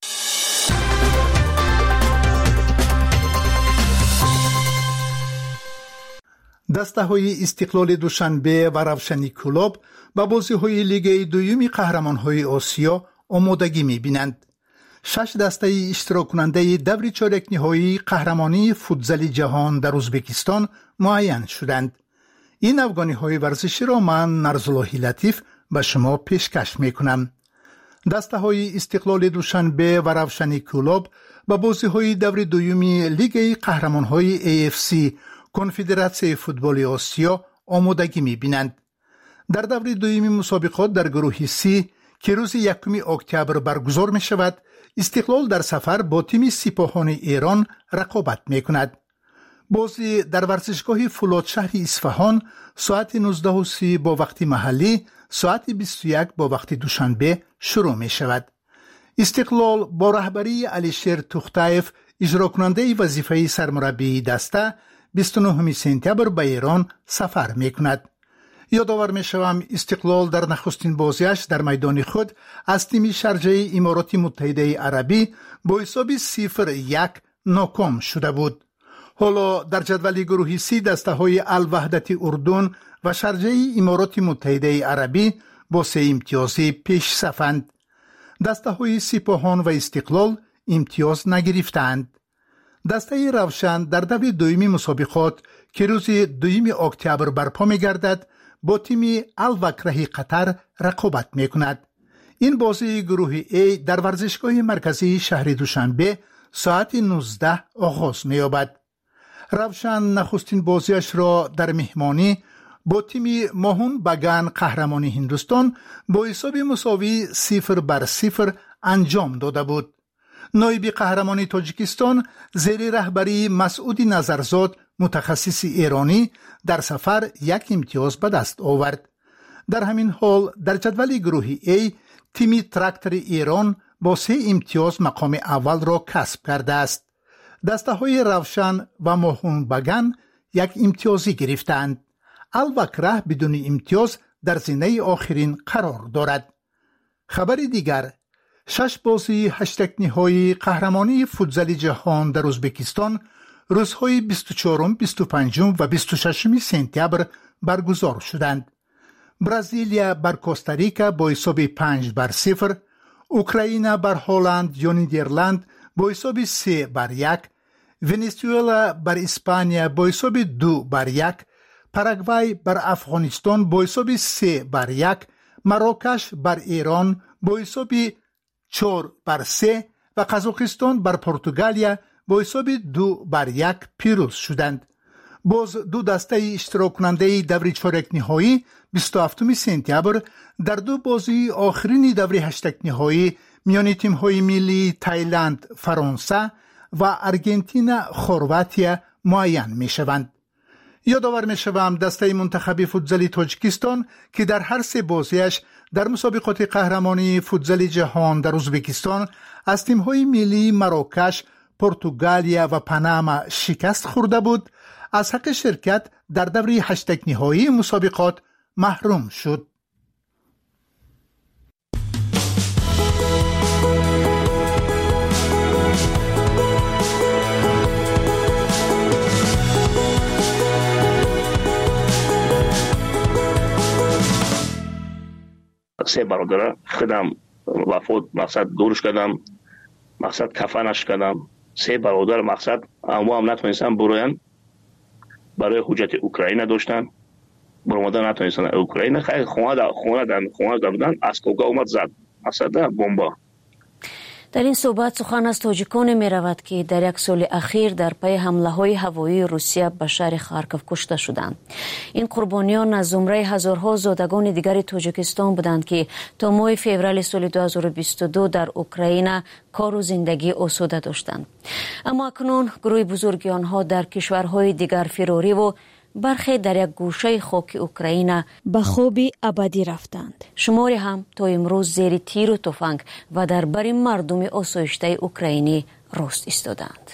دسته‌های استقلال دوشنبه و روشنی کلوب به بازی‌های لیگ دوم قهرمان‌های آسیا آمادگی می‌بینند. 6 دسته اشتراک کننده دور چهارک نهایی قهرمانی فوتزال جهان در ازبکستان معین شدند. این افغانی‌های ورزشی را من نرزاللهی لطیف به شما پیشکش می‌کنم. دسته‌های استقلال دوشنبه و روشنی کلوب به بازی‌های دور دوم لیگ قهرمان‌های AFC کنفدراسیون فوتبال آسیا آمادگی می‌بینند. در دور دوم مسابقات در گروه C که روز 1 اکتبر برگزار می‌شود، استقلال در سفر با تیم سپاهان ایران رقابت می‌کند. بازی در ورزشگاه فولاد شهر اصفهان ساعت 19:30 با وقت محلی، ساعت 21 با وقت دوشنبه شروع می‌شود. استقلال با رهبری علیشیر توختایف اجرا کننده وظیفه سرمربی دسته 29 سپتامبر به ایران سفر می‌کند. یادآور می‌شوم استقلال در نخستین بازیش در میدان خود از تیم شارجه امارات متحده عربی با حساب 0-1 ناکام شده بود. حالا در جدول گروه C دسته‌های الوحدت اردن و شارجه امارات متحده عربی با 3 امتیاز پیش صفند. دسته‌های سپاهان و استقلال امتیاز نگرفتند. دسته روشن در دور دوم مسابقات که روز 2 اکتبر برپا می‌گردد با تیم الوکره قطر رقابت می‌کند. این بازی گروه A در ورزشگاه مرکزی شهر دوشنبه ساعت 19 آغاز می‌یابد. روشن نخستین بازیش را در مهمانی با تیم ماهون بگان قهرمان هندوستان با حساب مساوی 0-0 انجام داده بود. نایب قهرمان تاجیکستان زیر رهبری مسعود نظرزاد متخصص ایرانی در سفر 1 امتیاز به دست آورد. در همین حال در جدول گروه A تیم تراکتور ایران با 3 امتیاز مقام اول را کسب کرده است. دسته‌های روشن و ماهون بگان 1 امتیازی گرفتند. الوکره بدون امتیاز در زینه آخرین قرار دارد. خبر دیگر 6 بازی هشتگ نهایی قهرمانی فوتزال جهان در ازبکستان روزهای 24، 25 و 26 سپتامبر برگزار شدند. برزیلیا بر کوستاریکا با حساب 5-0، اوکراین بر هلند یا نیدرلند با حساب 3-1، ونزوئلا بر اسپانیا با حساب 2-1، پاراگوای بر افغانستان با حساب 3-1، مراکش بر ایران با حساب 4-3 و قزاقستان بر پرتغالیا با حساب 2-1 پیروز شدند. باز دو دسته اشتراک کننده دور چهارک نهایی 27 سپتامبر در 2 بازی آخرین دور هشتگ نهایی میان تیم‌های ملی تایلند فرانسه و ارژانتین خرواتیا معین می‌شوند. یادآور می‌شوم دسته منتخب فوتزالی تاجیکستان که در هر سه بازیش در مسابقات قهرمانی فوتزال جهان در ازبکستان از تیم‌های ملی مراکش، پرتغالیا و پاناما شکست خورده بود، از حق شرکت در دور 8 نهایی مسابقات محروم شد. سه برادر خودم وفات مقصد دورش کردم، مقصد کفنش کردم. سه برادر مقصد اما هم نتونستن بروین، برای حجت اوکراین داشتن، برمادن نتونستن اوکراین. خیلی خونه دادن از کوگا اومد زد مقصد بمبا. در این صحبت سخن از تاجیکان می رود که در یک سال اخیر در پی حمله های هوایی روسیه به شهر خارکوف کشته شدند. این قربانیان از زمره هزارها زادگان دیگر تاجیکستان بودند که تا ماه فوریه سال 2022 در اوکراین کار و زندگی آسوده داشتند. اما اکنون گروه بزرگی آنها در کشورهای دیگر فراری و برخی در یک گوشه خاک اوکراین به خوابی ابدی رفتند. شماری هم تا امروز زیر تیر و تفنگ و در بر مردم آسایشته اوکراینی راست ایستادند.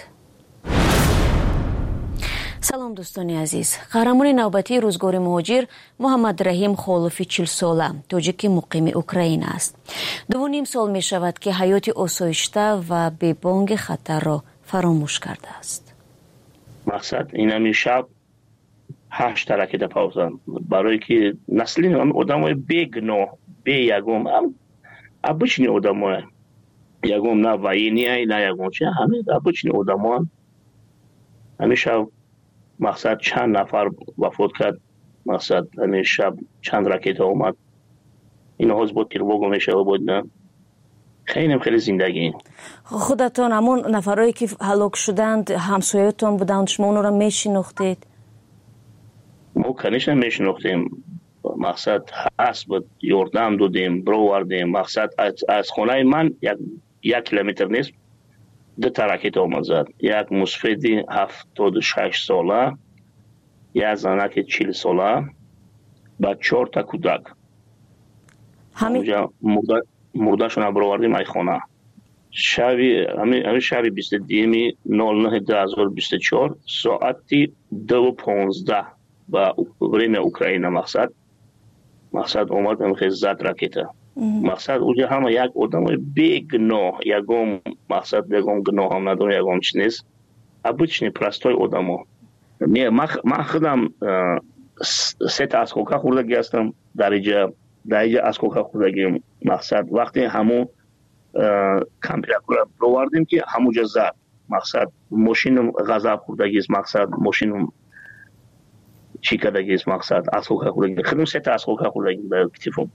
سلام دوستان عزیز. قهرمان نوبتی روزگار مهاجر محمد رحیم خالفی 40 ساله تاجیک مقیم اوکراین است. 2.5 سال می شود که حیات آسایشته و بی بانگ خطر را فراموش کرده است. مقصد این همی شب 8 رکت پاوزن برای که نسلی آدم های بگناه بی یگم هم ابچنی آدم های یگم نه وینی های نه یگم چه همه ابچنی آدم های همه شب مقصد چند نفر وفات کرد. مقصد همه شب چند رکت اومد. این هاز بود تیرواگو میشه بود نه خیلی زندگی. خودتان همون نفرایی که هلاک شدند همسایتون بودند، شما اون را میشناختید؟ ما کنیش نمیشناختیم. مقصد هست بود یاردم دادیم برو وردیم. مقصد از خانه من 1 کیلومتر نیست 2 رکت آمد زد. یک مسفیدی 76 ساله، یک زنک 40 ساله و 4 تا کودک. همینجا مرده شون برو وردیم ای خانه. همین شبی 22/09/2024 ساعتی 2:15 با بریم اوکراین. مقصد اومد هم زد رکته. مقصد اونجا همه یک آدم بیگناه یکم مقصد یکم گناه هم نداره یکم چی نیست ابوچنی پرستای آدم ها. من خودم 3 تا از کوکا خوردگی هستم در اینجا از کوکا خوردگی. مقصد وقتی همون کمپیرکور رو وردیم که همونجا زد. مقصد ماشین غذا خوردگی است. مقصد ماشین چی کردگی است. مقصد از کوکا خوردگی خودم 3 تا از کوکا خوردگی در کتفم.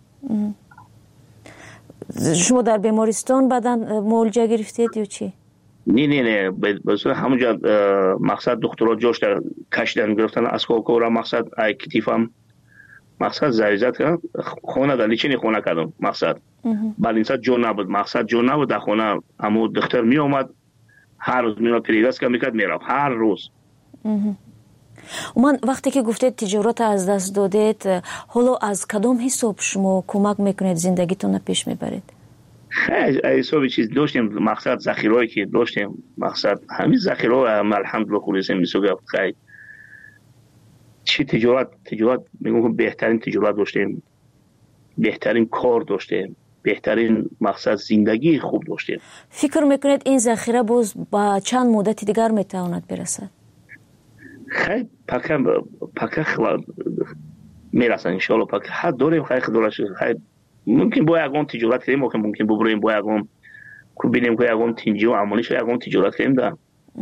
شما در بیمارستان بعدن معالجه گرفتید یا چی؟ نه بس همونجا مقصد دکترها جوش در کشیدن گرفتن از کوکا را. مقصد ای کتفم مقصد زریزت کردم خونه در لیچینی خونه کردم. مقصد بعد اینسا جو نبود. مقصد جو نبود در خونه. همون دکتر می اومد هر روز می اومد پریگاز که میکرد میرفت هر روز. من وقتی که گفتید تجارت از دست دادید، حالا از کدام حساب شما کمک میکنید زندگیتون پیش میبرید؟ خیلی حساب چیز داشتیم. مقصد ذخیرهایی که داشتیم مقصد همین ذخیره الحمدلله خلاصه میسوگه. خیلی چی تجارت میگم بهترین تجارت داشتیم، بهترین کار داشتیم، بهترین مقصد زندگی خوب داشتیم. فکر میکنید این ذخیره باز با چند مدت دیگر میتواند برسد؟ خیلی پکه میرسن انشالله. پکه حد داریم خیلی خیلی ممکن با یکم تجارت کنیم. ممکن ببریم با یکم ببینیم که یکم تنجی و عمالیش یکم تجارت کنیم در.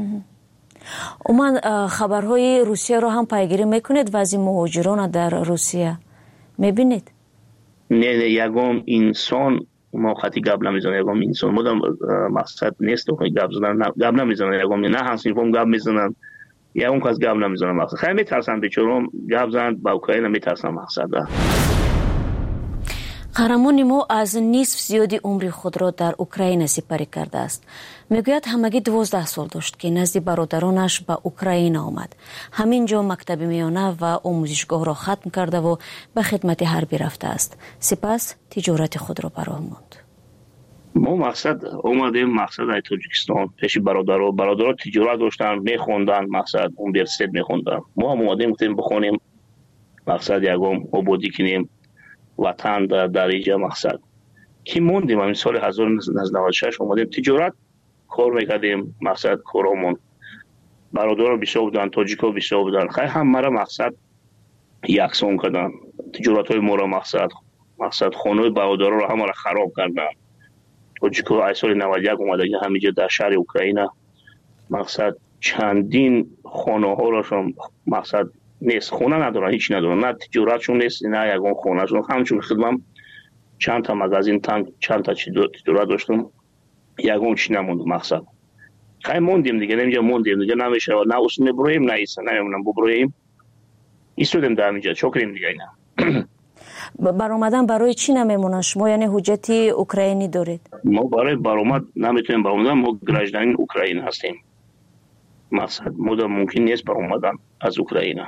من خبرهای روسیه رو هم پیگیری میکنید و از این مهاجران در روسیه میبینید؟ نه یکم انسان ما خطی گب نمیزنه. یکم انسان مدام مقصد نیست و گب نمیزنه. یکم نه همسنفم گب میزنن یا اون کس گب نمیزنم. مقصد خیلی میترسن بیچارم گب زند با اوکراین میترسن. مقصد قهرمان ما از نصف زیادی عمر خود را در اوکراین سپری کرده است. میگوید همگی 12 سال داشت که نزد برادرانش به اوکراین آمد. همینجا مکتب میانه و آموزشگاه را ختم کرده و به خدمت حربی رفته است. سپس تجارت خود را براه ماند. ما مقصد اومدیم مقصد ای تاجیکستان پیش برادرها تجارت داشتن، میخوندن، مقصد اونیورسیته میخوندن. ما هم اومدیم گفتیم بخونیم، مقصد یکم آبادی کنیم وطن در اینجا. مقصد که موندیم همین سال 1996 اومدیم تجارت کار میکردیم. مقصد کارامون برادرها بسیار بودن، تاجیکا بسیار بودن، خیلی همه را مقصد یکسان کردن. تجارت های ما را مقصد خانه برادرها را همه را خراب کردن. تاجیکا ای سال 91 اومده که همینجا در شهر اوکراین مقصد چندین خانه ها راشون مقصد نیست، خونه ندارن، هیچ ندارن، نه تجارتشون نیست نه یگان خونه شون. همچون خدمم چند تا مغازین چند تا تجارت داشتم، یگان چی نموند. مقصد خیلی موندیم دیگه، اینجا موندیم دیگه، نمیشه نه اصلا برویم نه ایسا نمیمونم ببرویم ایستودیم در اینجا چکریم دیگه. اینا برآمدن برای چی نمیمونن شما؟ یعنی حجت اوکراینی دارید؟ ما برای برآمد نمیتونیم برآمدن، ما گراجدان اوکراین هستیم. مقصد ممکن نیست برآمدن از اوکراین.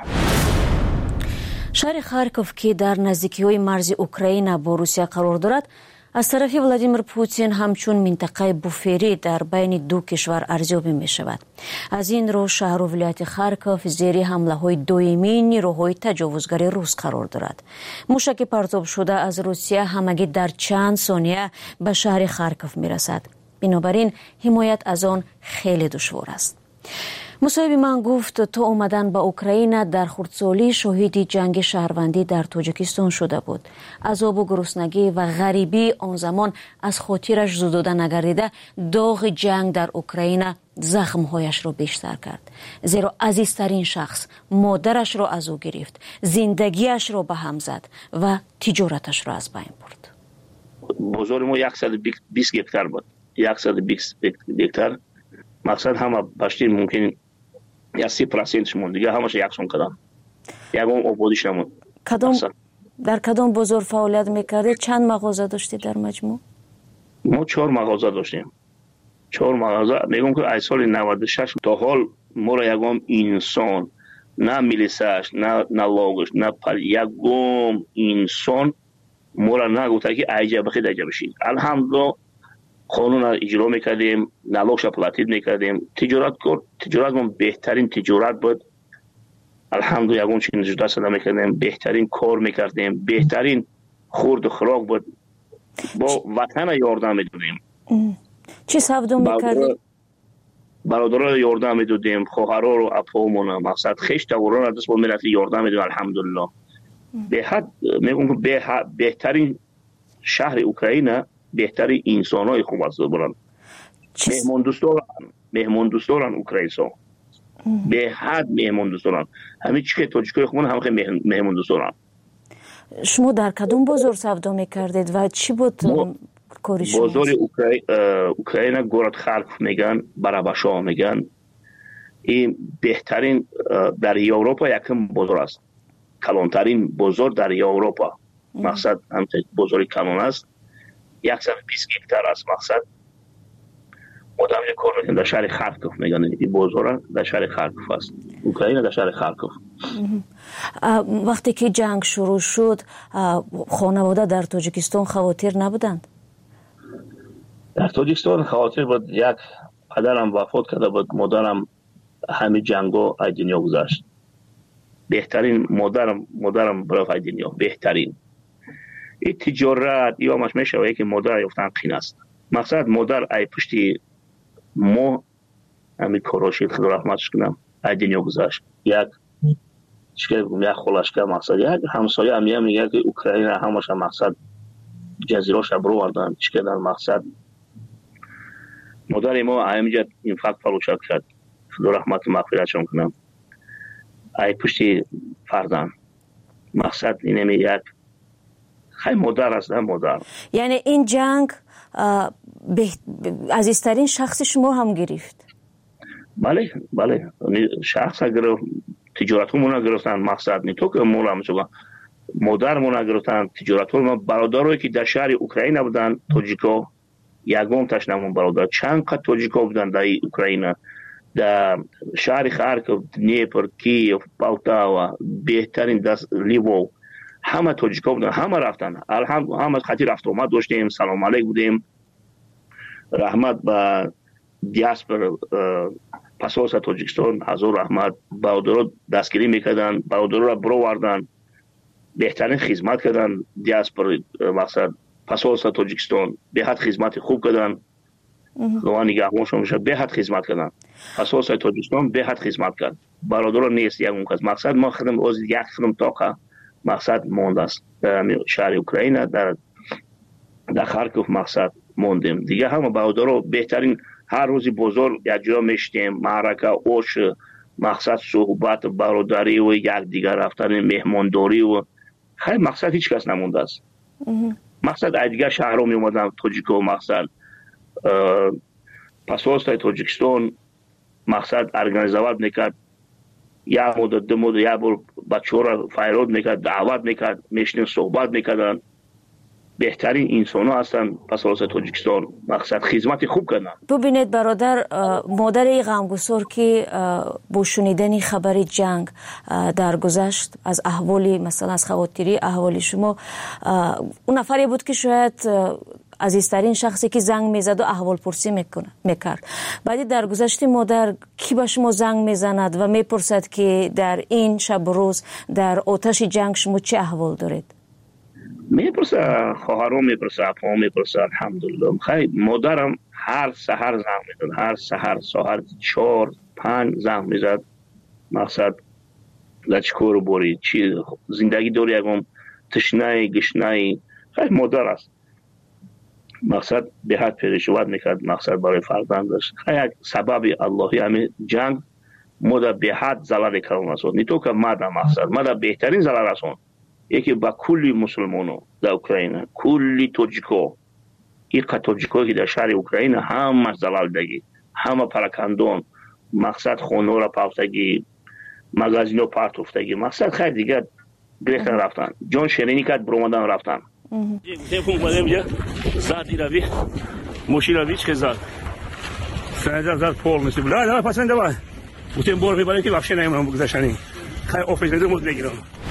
شهر خارکوف که در نزدیکی‌های مرز اوکراین با روسیه قرار دارد، از طرف ولادیمیر پوتین همچون منطقه بوفری در بین دو کشور ارزیابی می شود. از این رو شهر و ولایت خارکوف زیر حمله های دائمی نیروهای تجاوزگر روس قرار دارد. موشک پرتاب شده از روسیه همگی در چند ثانیه به شهر خارکوف می رسد. بنابراین حمایت از آن خیلی دشوار است. مصاحب من گفت تا اومدن به اوکراین در خردسالی شاهد جنگ شهروندی در تاجیکستان شده بود. عذاب و گرسنگی و غریبی آن زمان از خاطرش زدوده نگردیده، داغ جنگ در اوکراین زخمهایش را بیشتر کرد. زیرا عزیزترین شخص مادرش را از او گرفت، زندگیش را به هم زد و تجارتش را از بین برد. بازار ما 120 هکتار بود، 120 هکتار. مقصد همه باشتین ممکن یا 30% مون دیگه همش یکسان کردن، یکم آبادیش نمون. در کدام بازار فعالیت میکردید؟ چند مغازه داشتید در مجموع؟ ما 4 مغازه داشتیم. 4 مغازه. میگم که از سال 96 تا حال ما را یکم انسان، نه میلیساش نه لاگش نه پر، یکم انسان ما را نگفته که ایجا بخید ایجا بشید. الحمدلله قانون را اجرا میکردیم، نلاش پلاتید میکردیم، تجارت ما بهترین تجارت بود. الحمدلله یکون چین جدا صدا میکردیم، بهترین کار میکردیم، بهترین خورد و خوراک بود، با وطن یاردم میدادیم. چی سفدو میکردیم؟ برادرها یاردم میدادیم، خواهرها رو اپامون مقصد خیش توران را دست با ملتی یاردم میدادیم. الحمدلله به حد میگم که بهترین شهر اوکراین، بهترین انسانای خوب است برن. مهمان دوستان اوکراینسا به حد مهمان دوستان، همین چی که تاجیکای خوبن هم خیلی مهمان دوستان. شما در کدوم بازار سودا میکردید و چی بود کاری شما؟ بازار اوکراین گورد خارکوف میگن، براباشا میگن. این بهترین در اروپا یکم بازار است، کلانترین بازار در اروپا. مقصد همین بازار کلان است، 120 هکتار است. مقصد مدام یک کار میکنن در شهر خارکوف میگن، این بازار در شهر خارکوف است، اوکراین در شهر خارکوف. وقتی که جنگ شروع شد خانواده در تاجیکستان خواطر نبودند؟ در تاجیکستان خواطر بود. یک پدرم وفات کرده بود، مادرم همین جنگو از دنیا گذشت. بهترین مادرم برای دنیا بهترین. این تجارت یا همش میشه که مادر یافتن قین است. مقصد مادر ای پشتی ما همین کاراشید خدا رحمتش کنم ای دنیا گذاشت. یک خلاص که مقصد یک همسایه هم میگه که اوکراین همش مقصد جزیراش برو وردن چه در مقصد مادر ما همینجا این فقط فروشات کرد خدا رحمت مغفرتش کنم ای پشتی فردان. مقصد اینه یک خیلی مادر است. مادر یعنی این جنگ عزیزترین شخص شما هم گرفت؟ بله شخص گرفت، تجارت همون گرفتن. مقصد نی تو که مولا هم شما مادرمون گرفتن تجارت ما برادرایی که در شهر اوکراین بودن تاجیکا یگان تاش نمون برادر چند قد تاجیکا بودن در اوکراین در شهر خارکوف دنیپر کیف پولتاوا بهترین دست لیوو همه تاجیکا بودن همه رفتن همه خاطر رفت اومد داشتیم سلام علیک بودیم رحمت با دیاسپر پاسپورت تاجیکستان هزار رحمت برادرها دستگیری میکردن برادرها را برآوردن بهترین خدمت کردن دیاسپر مقصد پاسپورت تاجیکستان به حد خدمت خوب کردن لوانی نگهبانشون میشه به حد خدمت کردن پاسپورت تاجیکستان به حد خدمت کرد برادرها نیست یک اون مقصد ما خدم از یک خدم تاقه مقصد مونده است در شهر اوکراین در خارکوف مقصد موندیم دیگه همه برادرها بهترین هر روزی بزرگ یک جا میشتیم معرکه اوش مقصد صحبت برادری و یک دیگر رفتن مهمانداری و خیلی مقصد هیچ کس نمونده است مقصد دیگر شهر رو می اومدن تاجیکو مقصد پاسپورت تاجیکستان مقصد ارگانیزواد میکرد یا مدت دو مدت یا بار بچه ها را فیرود میکرد دعوت میکرد میشنیم صحبت میکردن بهترین انسان ها هستن پاسپورت تاجیکستان مقصد خدمت خوب کردن. ببینید برادر مادر غمگسار که با شنیدن خبر جنگ در گذشت از احوالی مثلا از خواطری احوالی شما اون نفری بود که شاید عزیزترین شخصی که زنگ میزد و احوال پرسی میکرد بعدی در گذشت مادر کی به شما زنگ میزند و میپرسد که در این شب و روز در آتش جنگ شما چه احوال دارید؟ میپرسه خواهرام میپرسه اپام میپرسه الحمدلله خیلی مادرم هر سحر زنگ میزد هر سحر ساعت 4-5 زنگ میزد مقصد لچکور بوری چی زندگی داری یکم تشنه گشنه خیلی مادر است مقصد به حد پریشان میکرد مقصد برای فرزندش خیلی سبب اللهی همین جنگ مادر به حد ضرر کردن است نه تو که مادر بهترین ضرر است یکی با کلی مسلمانو در اوکراین کلی توجیکو یک توجیکو که در شهر اوکراین همه زلال دگی همه پراکندون مقصد خونه را پافتگی مغازینو پارتوفتگی مقصد خیلی دیگه گرفتن رفتن جان شیرینی کرد برومدن رفتن تلفن بودم جا زادی روی موشی روی چه زاد سنجا زاد پول میشه بلا پسند دوای بودم بور میبرم که بخش نمیرم بگذاشتنی خیلی آفیس ندارم بگیرم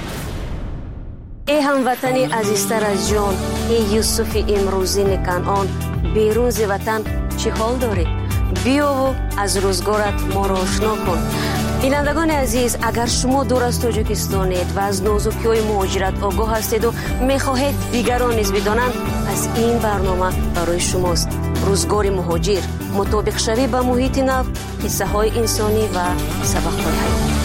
ای هموطنی عزیزتر از جان ای یوسف امروزی کنعان بیرون ز وطن چه حال داری بیا و از روزگارت ما را آشنا کن بینندگان عزیز اگر شما دور از تاجیکستانید و از نازکی‌های مهاجرت آگاه هستید و می‌خواهید دیگران نیز بدانند پس این برنامه برای شماست روزگار مهاجر مطابق شوی با محیط نو قصه‌های انسانی و سبق‌های حیاتی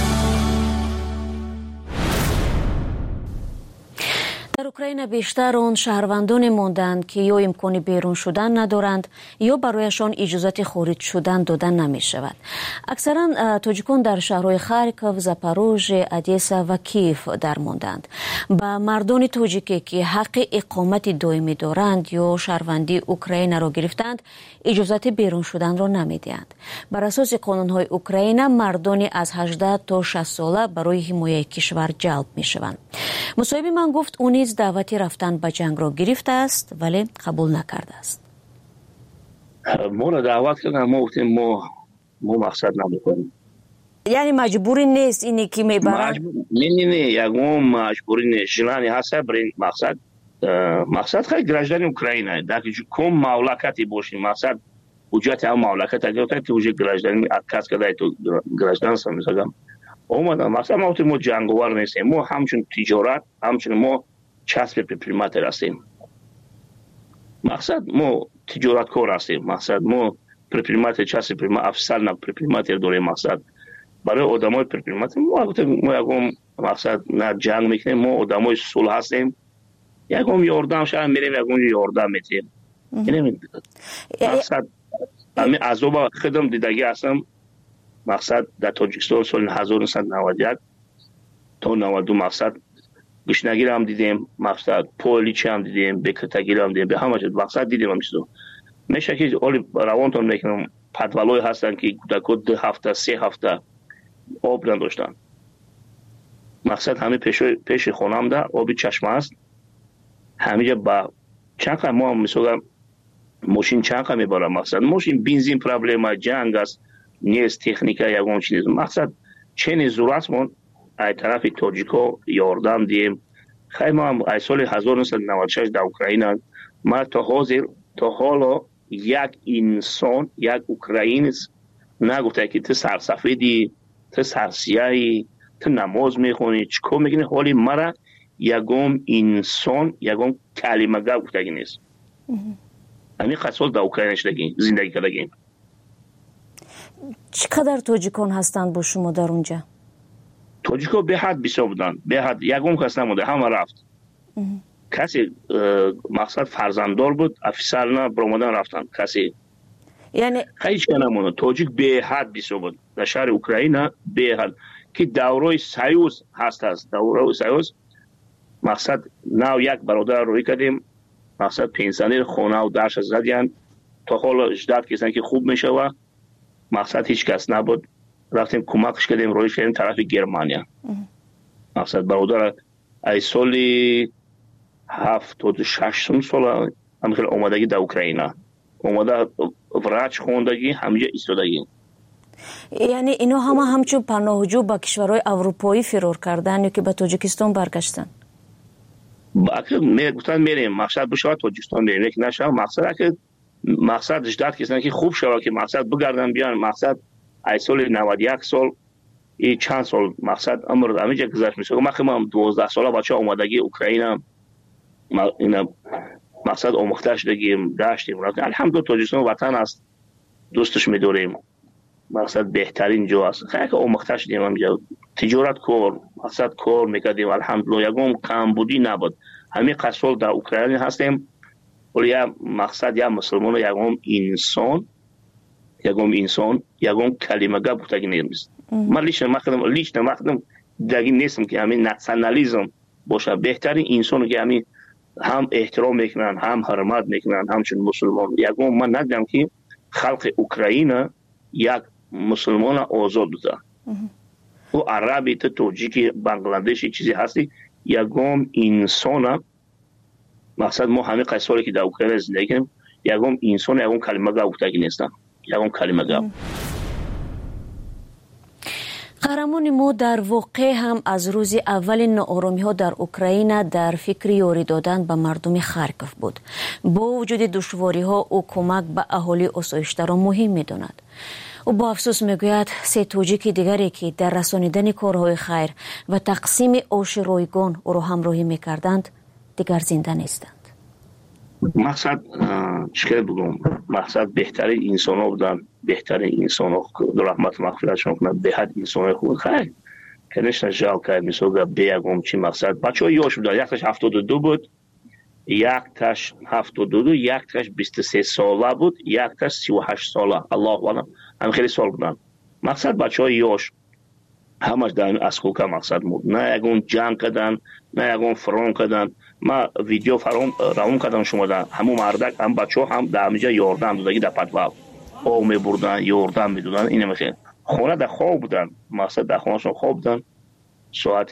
در اوکراین بیشتر آن شهروندان ماندند که یا امکان بیرون شدن ندارند یا برایشان اجازه خارج شدن دادن نمی شود. اکثرا تاجیکان در شهرهای خارکوف، زاپاروژ، ادیسا و کیف در ماندند. با مردان تاجیکی که حق اقامت دائمی دارند یا شهروندی اوکراین را گرفتند اجازه بیرون شدن را نمی دهند. بر اساس قانون‌های اوکراین مردان از 18 تا 60 ساله برای حمایت کشور جلب می شوند. مصاحب من گفت او نیز دعوتی رفتن به جنگ را گرفته است ولی قبول نکرده است. ما را دعوت کردن ما گفتیم ما مقصد نمیکنیم. یعنی مجبوری نیست اینی که میبرن؟ نه یکم مجبوری نیست. جلانی هست برای مقصد خیلی گرجدن اوکراینه. در که کم مملکتی باشیم مقصد حجت هم مملکت اگر که وجه گرجدن کس کدای تو گرجدن سمیزگم. اومدن مقصد ما ما جنگوار نیستیم ما همچون تجارت همچون ما چسب پریماتر هستیم مقصد ما تجارت کار هستیم مقصد ما پریماتر چسب پریماتر افسر نه پریماتر داریم مقصد برای آدمای پریماتر ما یکم مقصد نه جنگ میکنیم ما آدمای صلح هستیم یکم یاردم شاید میریم یکم یاردم میتیم یعنی مقصد همین عذاب خدم دیدگی هستم مقصد در تاجیکستان سال 1991 تا 92 مقصد گشنگی هم دیدیم مقصد پولیچی هم دیدیم بکرتگی هم دیدیم به همه جد مقصد دیدیم هم چیزو میشه که اولی روانتون میکنم پدولای هستن که کودکو 2 هفته 3 هفته آب نداشتن مقصد همه پیش خونم ده آبی چشمه است. همینجا با چند ما مثلا ماشین چند میبره. مقصد ماشین بنزین پرابلم جنگ است، نیست تکنیکا یگون چیز. مقصد چنین ضرورت مون ای طرف تاجیکا یاردم دیم. خیلی ما هم ای سال 1996 در اوکراین ما تا حالا یک انسان، یک اوکراینی نگفته که تو سرسفیدی، تو سرسیایی، تو نماز میخونی، چیکار میکنی، حالی مرا یگم انسان یگم کلمه گفته نیست. همین قصول در اوکراین زندگی کردیم. چقدر تاجیکان هستند با شما در اونجا؟ تاجیکا به حد بسیار بودن، به حد یگم کس نموده، همه رفت. کسی مقصد فرزنددار بود، افسر نه برآمدن رفتن. کسی یعنی هیچ که نمونه. تاجیک به حد بسیار بود در شهر اوکراین، به حد که دورای سیوز هست. دورای سیوز مقصد نو یک برادر روی کردیم، مقصد پنسیونر خونه و درش زدیان تا حالا 18 کسان که خوب میشه و مقصد هیچ کس نبود. رفتیم کمکش کردیم، روی کردیم طرف گرمانیا. مقصد برادر ای سالی 76 سال همخیل اومدگی در اوکراین اومده، وراج خوندگی همینجا ایستادگی. یعنی اینا همچون پناهجو با کشورهای اروپایی فرار کردن یا که به تاجیکستان برگشتن؟ گفتن میریم مقصد بشه تاجیکستان میریم، یک نشه مقصد 18 کسان که خوب شود که مقصد بگردن بیان. مقصد ای سال 91 سال ای چند سال مقصد عمر همینجا گذشت میشه. ما 12 ساله بچه اومدگی اوکراین اینا مقصد آموخته شدگیم، داشتیم رفتیم. الحمدلله تاجیکستان وطن است، دوستش میداریم. مقصد بهترین جا است. خیلی آموخته شدیم همینجا. تجارت کار مقصد کار میکردیم. الحمدلله یگم کمبودی نبود. همین قصول در اوکراین هستیم. ولی مقصد یا مسلمان یگم انسان یگم کلمه گپ بودگی نیست. من لیش نمخدم دگی نیستم که همین ناسیونالیسم باشه. بهترین انسان که همین هم احترام میکنن، هم حرمت میکنن، همچون مسلمان. یگم من ندیدم که خلق اوکراین یک مسلمان آزاد بوده. و عربی تو تاجیکی بنگلادشی چیزی هستی یگم انسان. مقصد ما همه قصوری که در اوکراین زندگی کنیم یگم انسان یگم کلمه گفتگی نیستن، یگم کلمه گفت. قهرمان ما در واقع هم از روز اول ناآرامی ها در اوکراین در فکر یاری دادن به مردم خارکوف بود. با وجود دشواری ها او کمک به اهالی آسایش‌تر را مهم می‌داند. او با افسوس میگوید 3 تاجیک دیگری که در رسانیدن کارهای خیر و تقسیم آش رایگان او را همراهی می‌کردند دیگر زنده نیستند. مقصد چیکار بگم؟ مقصد بهترین انسان‌ها بودن، بهترین انسان‌ها رحمت مغفرتشون کنه. به حد انسان خوب خیر کنش نجال کرد. مثلا بیگم چی مقصد بچه‌ها یاش بودن. یک تاش 72 بود، یک تاش 72، یک تاش 23 ساله بود، یک تاش 38 ساله. الله اعلم هم خیلی سال بودن. مقصد بچه‌ها یاش همش در اسکوکا مقصد بود. نه یگون جنگ کردن، نه یگون فرام کردن. ما ویدیو فرام کردم شما در همون مردک هم بچه هم در همینجا یاردم دودگی در پتوال او می بردن یاردم می دودن. اینه میخواه خونه در خواب بودن. مقصد در خونه شون خواب بودن. ساعت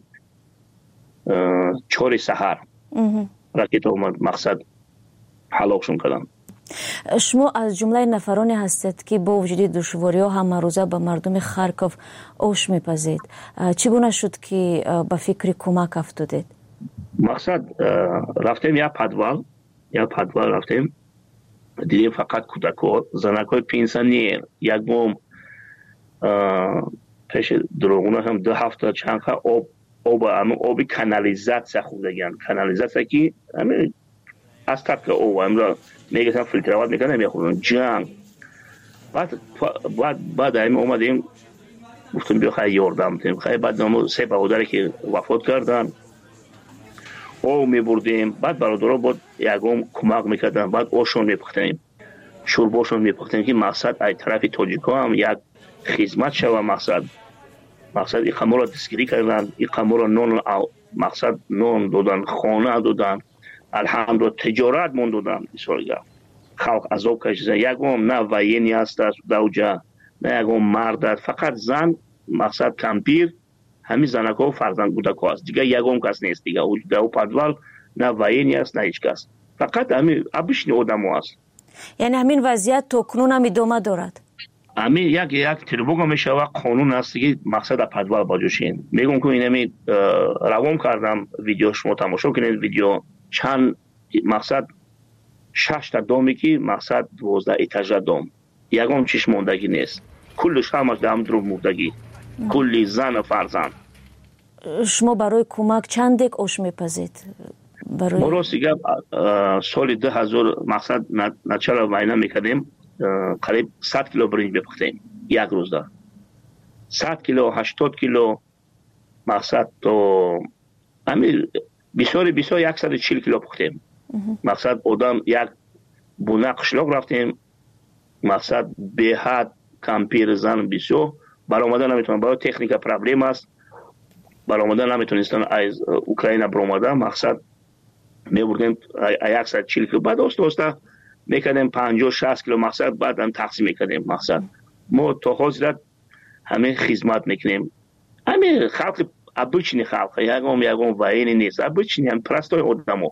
4 سحر راکت اومد مقصد حلاکشون کردن. شما از جمله نفرانی هستید که با وجود دشواری ها همه روزه به مردم خارکوف آش میپزید. چگونه شد که به فکر کمک افتادید؟ مقصد رفتیم یا پدوال رفتیم دیدیم فقط کودک‌ها، زنک‌های پنسیونر یکم پیش دروغونه هم 2 هفته چند آب کانالیزاسیا خوردگیان. کانالیزاسیا که همین از طرف او امروز میگن فیلترات میکنن میخورن جنگ. بعد هم اومدیم گفتم بیا خیلی یاردم بدیم. خیلی بعد نمو 3 برادری که وفات کردن او میبردیم. بعد برادرها بود یکم کمک میکردن. بعد اوشون میپختیم، شورباشون میپختیم که مقصد ای طرف تاجیکا هم یک خدمت شوه. مقصد این خمر را دستگیری کردن، این خمر را نون مقصد نون دادن، خانه دادن، الحمدلله تجارت من دادن. خلق عذاب کشیدن. یکم نه وینی هست دوجه، نه یکم مرد، فقط زن مقصد کمپیر همین زنک‌ها و فرزند کودک‌ها است. دیگه یگام کس نیست دیگه. او پادوال نه واینی است نه هیچ کس. فقط همین ابشنی آدم‌ها است. یعنی همین وضعیت تا کنون هم ادامه دارد. همین یک تریبوگا میشه و قانون است که مقصد پادوال باجوشین. میگم که اینمی روام کردم ویدیو شما تماشا کنید ویدیو چند مقصد 6 تا دومی که مقصد 12 ایتاژ دوم. یگام چیش موندگی نیست. کلش همش دام درو موندگی. کلی زن و فرزند. شما برای کمک چند دک آش میپزید؟ ما راستیگه سال 2000 مقصد نچرا واینا میکردیم قریب 100 کیلو برنج بپختیم یک روز دا 100 کیلو 80 کیلو مقصد تو همین بسیار 140 کیلو پختیم. مقصد آدم یک بونه قشلاق رفتیم مقصد به حد کمپیر زن بسیار برآمدن نمیتونن برای تکنیک پرابلم است برآمدن نمیتونستن از اوکراین برآمدن مقصد میبردیم 140 کیلو بعد دوستا میکردیم 50-60 کیلو مقصد بعد هم تقسیم میکردیم مقصد ما تا حاضرت همین خدمت میکنیم همین خلق ابوچنی خلق یگام واینی نیست ابوچنی هم پرستای آدمو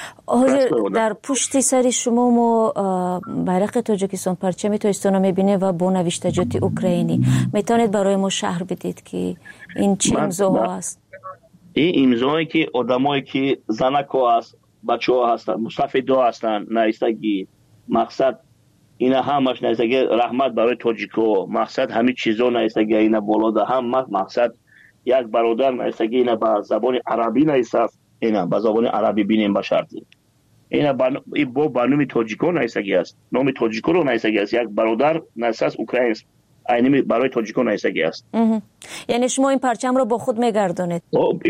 در پشت سر شما ما بیرق تاجیکستان پرچم تاجیکستان میبینه و با نوشتجات اوکراینی میتونید برای ما شهر بدید که این چه امضاها است؟ این امضایی که آدمایی که زنک‌ها است بچه‌ها هستن مستفیدا هستن نایستگی مقصد اینا همش نایستگی رحمت برای تاجیک‌ها مقصد همین چیزا نایستگی اینا بالا هم مقصد یک برادر نایستگی اینا با زبان عربی نایست اینا با زبان عربی بینیم با شرطی اینا با برنامه تاجیک‌ها نایستگی است نام تاجیک‌ها رو نایستگی است یک برادر نایست اوکراین اینمی برای تاجیکان ایستگی است. یعنی شما این پرچم رو با خود میگردونید؟ این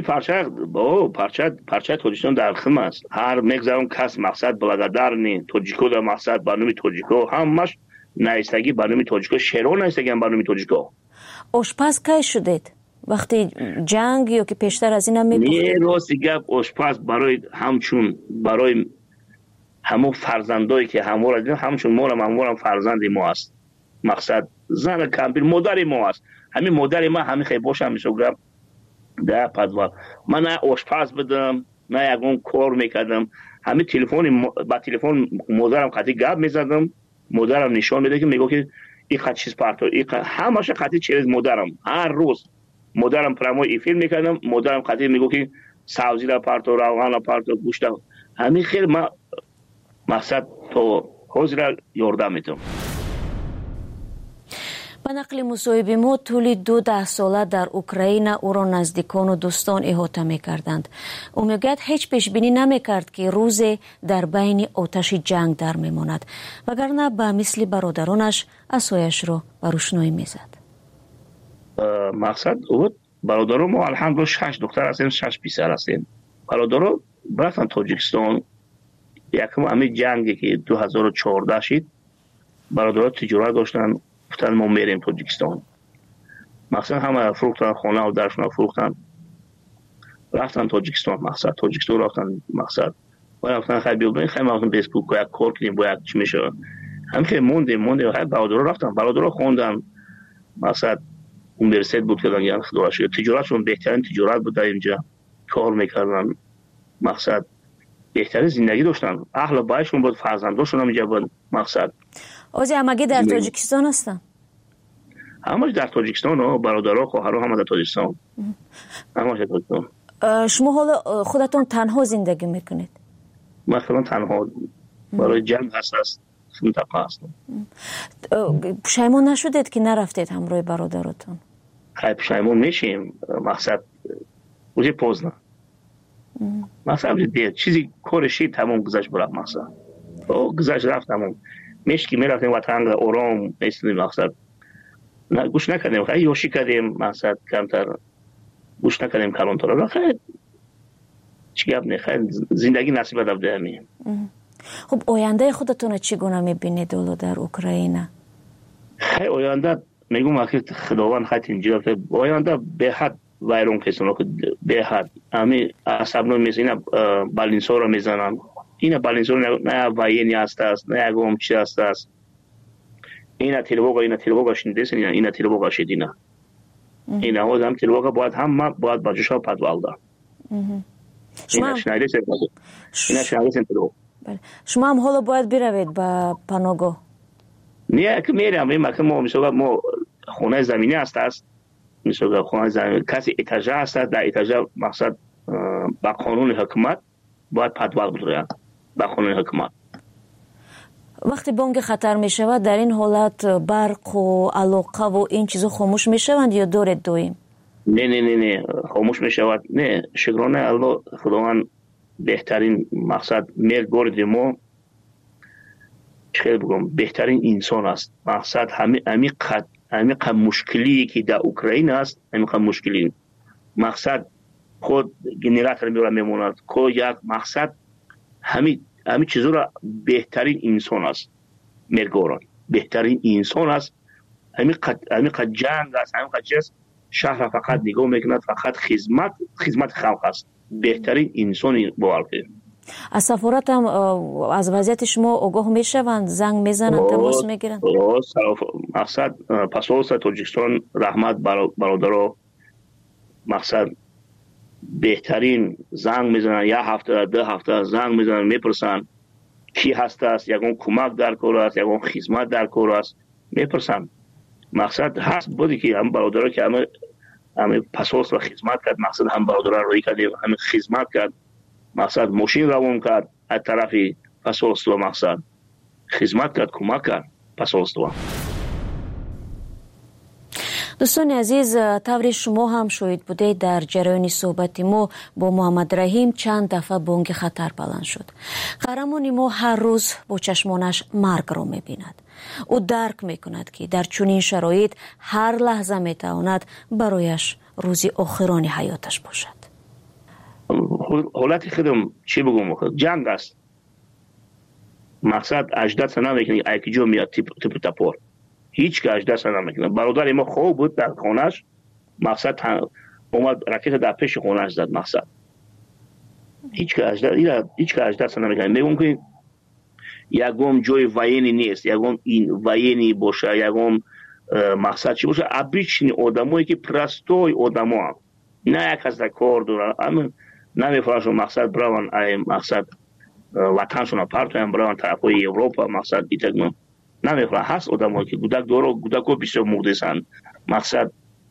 پرچه تاجیکستان در خم است. هر میگذارم کس مقصد بلگدار نی تاجیکو در مقصد برنامه تاجیکو همش نایستگی برنامه تاجیکو شهرون نایستگی برنامه تاجیکو. آشپز کی شدید؟ وقتی جنگ یا که پیشتر از این هم میگفتید؟ نه راستی گپ آشپز برای همچون برای همون فرزندایی که همچون ما فرزند ما است. مقصد زن کمپیر مادر ما است همین مادر ما همین خیلی باشم میشوگم در پادوال من نه آشپز بدم نه یکون کار میکردم همین با تلفن مادرم قطعی گپ میزدم مادرم نشان میده که میگه که این خط چیز پارتو همش قطعی چیز مادرم هر روز مادرم پراموی ای فیلم میکردم مادرم قطعی میگه که سبزی را پارتو روغن پارتو گوشت همین خیلی ما مقصد تو حاضر یاردم میتونم. به نقل مصاحبه ما طول 12 ساله در اوکراین او را نزدیکان و دوستان احاطه می‌کردند. او میگوید هیچ پیش بینی نمی‌کرد که روز در بین آتش جنگ در می‌ماند وگرنه به مثل برادرانش عصایش را بر روشنایی می‌زد. مقصد بود برادران ما الحمدلله 6 دختر هستیم 6 پسر هستیم. برادران رفتن تاجیکستان یکم همین جنگی که 2014 شد برادران تجارت داشتن گفتن ما میریم تاجیکستان مقصد همه فروختن خانه و درشون فروختن رفتن تاجیکستان مقصد تاجیکستان رفتن مقصد و رفتن خیلی بیابدن خیلی مقصد بیسکوک یک کار کنیم باید چی میشه هم که موندیم خیلی برادرها رفتن برادرها خوندن مقصد اونیورسیت بود که یعنی خداوند شد تجارتشون بهترین تجارت بود در اینجا کار میکردن مقصد بهترین زندگی داشتن اهل بایشون بود فرزنداشون هم اینجا بود مقصد اوزی همگی در تاجیکستان هستن؟ همش در تاجیکستان و برادرها خواهرها همه در تاجیکستان همش در تاجیکستان. شما حالا خودتون تنها زندگی میکنید؟ من خودم تنها برای جنگ هست منطقه هستم. پشیمون نشدید که نرفتید همراه برادرتون؟ خیلی پشیمون میشیم مقصد اوزی پوزنه مقصد دیر چیزی کارشی تمام گذشت برای مقصد گذشت رفت تمام میشه که میرفتیم وطن آرام نیستیم مقصد گوش نکردیم خیلی یوشی کردیم مقصد کمتر گوش نکردیم کلانتر را خیلی چی گفت نه خیلی زندگی نصیب داده همین. خب آینده خودتون چگونه میبینید در اوکراین؟ خیلی آینده میگم اخیر خداوند خیلی اینجا آینده به حد ویرون کسانو که به حد همین عصبنو میزنن بالینسا رو میزنن اینا بالینسا نه واینی هست نه اگم چی هست اینا تلوگا شنیدین اینا تلوگا شدینا این آواز هم تلواقع باید هم باید باجش ها پدوالده. شما هم حالا باید بروید با پناهگاه؟ نه که میرم این مکان ما خونه زمینی است مثلا خونه زمینی کسی اتاجه است در اتاجه مقصد با قانون حکومت باید پدوال بگیرند با قانون حکومت. وقتی بانک خطر می شود در این حالت برق و علاقه و این چیزا خاموش می شوند یا دارد دویم؟ نه خاموش می شود. نه شکرانه الله خداوند بهترین مقصد مرگورد ما چه بگم بهترین انسان است. مقصد همین مشکلی که در اوکراین است همین مشکلی مقصد خود گنراتور میموند که یک مقصد همین چیزا را بهترین انسان است. مرگورد بهترین انسان است. همین جنگ است همین چیز شهر فقط نگاه میکند فقط خدمت خلق است. بهترین انسانی باورده. از سفارت هم از وضعیت شما آگاه میشوند زنگ میزنند تماس میگیرند؟ مقصد پاسپورت تاجیکستان رحمت برادر مقصد بهترین زنگ میزنن یک هفته 2 هفته زنگ میزنن میپرسن کی هست است یگون کمک در کار است یگون خدمت در کار است میپرسن. مقصد هست بودی که هم برادرها که همه پاسپورت و خدمت کرد مقصد هم برادرها روی کردیم همه خدمت کرد مقصد ماشین روان کرد از طرف پاسپورت و مقصد خدمت کرد کمک کرد پاسپورت. دوستان عزیز طوری شما هم شاهد بودید در جریان صحبت ما با محمد رحیم چند دفعه بانگ خطر بلند شد. قهرمان ما هر روز با چشمانش مرگ را می‌بیند. او درک می‌کند که در چنین شرایط هر لحظه می‌تواند برایش روزی آخرانی حیاتش باشد. حالت خودم چی بگم جنگ است. مقصد اجداد سنا میکنه ایکی جو میاد تیپ تاپور هیچ که اجداد سنا میکنه. برادر ما خوب بود در خونش مقصد اومد راکت در پیش خونش زد مقصد هیچ که اجداد سنا میکنه. میگم که یگم جوی واینی نیست یگم این واینی باشه یگم مقصد چی باشه ابریچنی آدمایی که پرستوی آدما نه یک از کار دارن اما نمیفراشون مقصد براون ای مقصد وطنشون پارتویم براون طرفای اروپا مقصد ایتگم نمیفرا هست آدمایی که گودکو بسیار مرده‌اند مقصد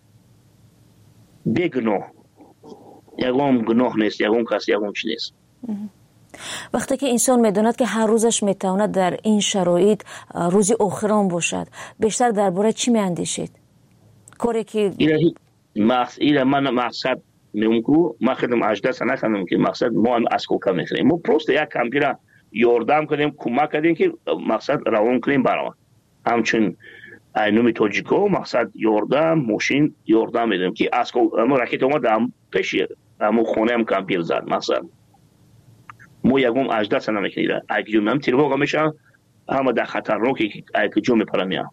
بگناه یگم گناه نیست یگم کسی یگم چی نیست. وقتی که انسان میداند که هر روزش میتواند در این شرایط روزی آخران باشد بیشتر درباره چی میاندیشید؟ کاری که من مقصد میگم ما خدم اجدا سنا کنم که مقصد ما از کوکا میخریم ما پروست یک کمپیرا یاردم کنیم کمک کنیم که مقصد روان کنیم برام همچون اینومی توجیکو مقصد یاردم ماشین یاردم میدم که از ما راکت اومد هم پیش همو خونه هم کمپیر زد مقصد ما یکم اجدا سنا میکنیم اگه جو هم تیرواقع میشن اما در خطر رو که اگه جو میپرم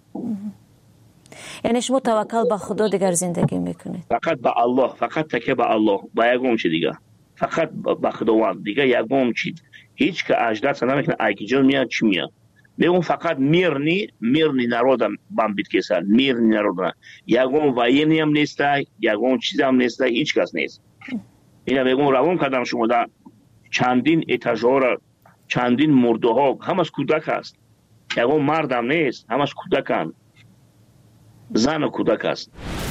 یعنی شما توکل به خدا دیگر زندگی میکنید؟ فقط به الله فقط تکیه به الله با یگم چی دیگه فقط به خداوند دیگه یگم چی هیچ که اجدا سنا میکنه اگه جو میاد چی میاد میگم فقط میرنی نرودم بام بیت کسال میرنی نرودم یگم واینی هم نیست یگم چیز هم نیست هیچ کس نیست. اینا میگم روان کردم شما در چندین اتاژها چندین مرده ها همش کودک هست یگم مردم نیست همش کودکان زن و کودک است.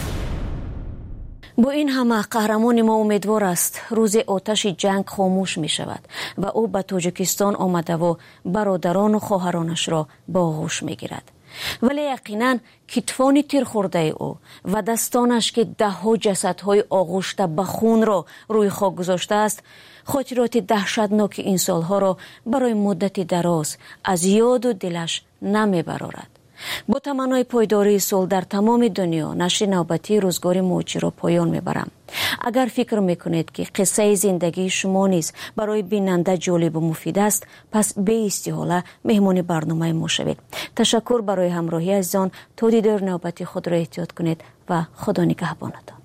با این همه قهرمان ما امیدوار است روز آتش جنگ خاموش می شود و او به تاجیکستان آمده و برادران و خواهرانش را با آغوش می گیرد. ولی یقینا کتفان تیر خورده او و دستانش که 10 جسدهای آغوشته به خون را روی خاک گذاشته است خاطرات دهشتناک این سالها را برای مدتی دراز از یاد و دلش نمی برارد. با تمنای پایداری صلح در تمام دنیا نشر نوبتی روزگار موجی را پایان میبرم. اگر فکر میکنید که قصه زندگی شما نیز برای بیننده جالب و مفید است پس به استحاله مهمان برنامه ما شوید. تشکر برای همراهی عزیزان. تا دیدار نوبتی خود را احتیاط کنید و خدا نگهبانتان.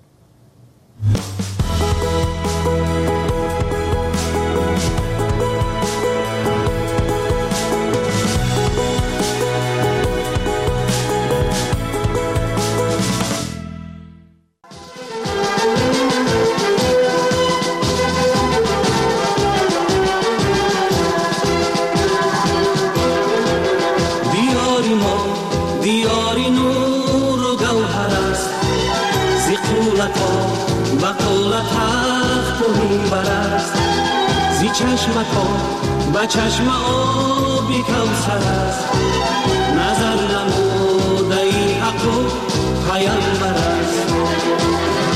چشمتا با چشم آبی کوثر است نظر نموده ای حق و پیامبر است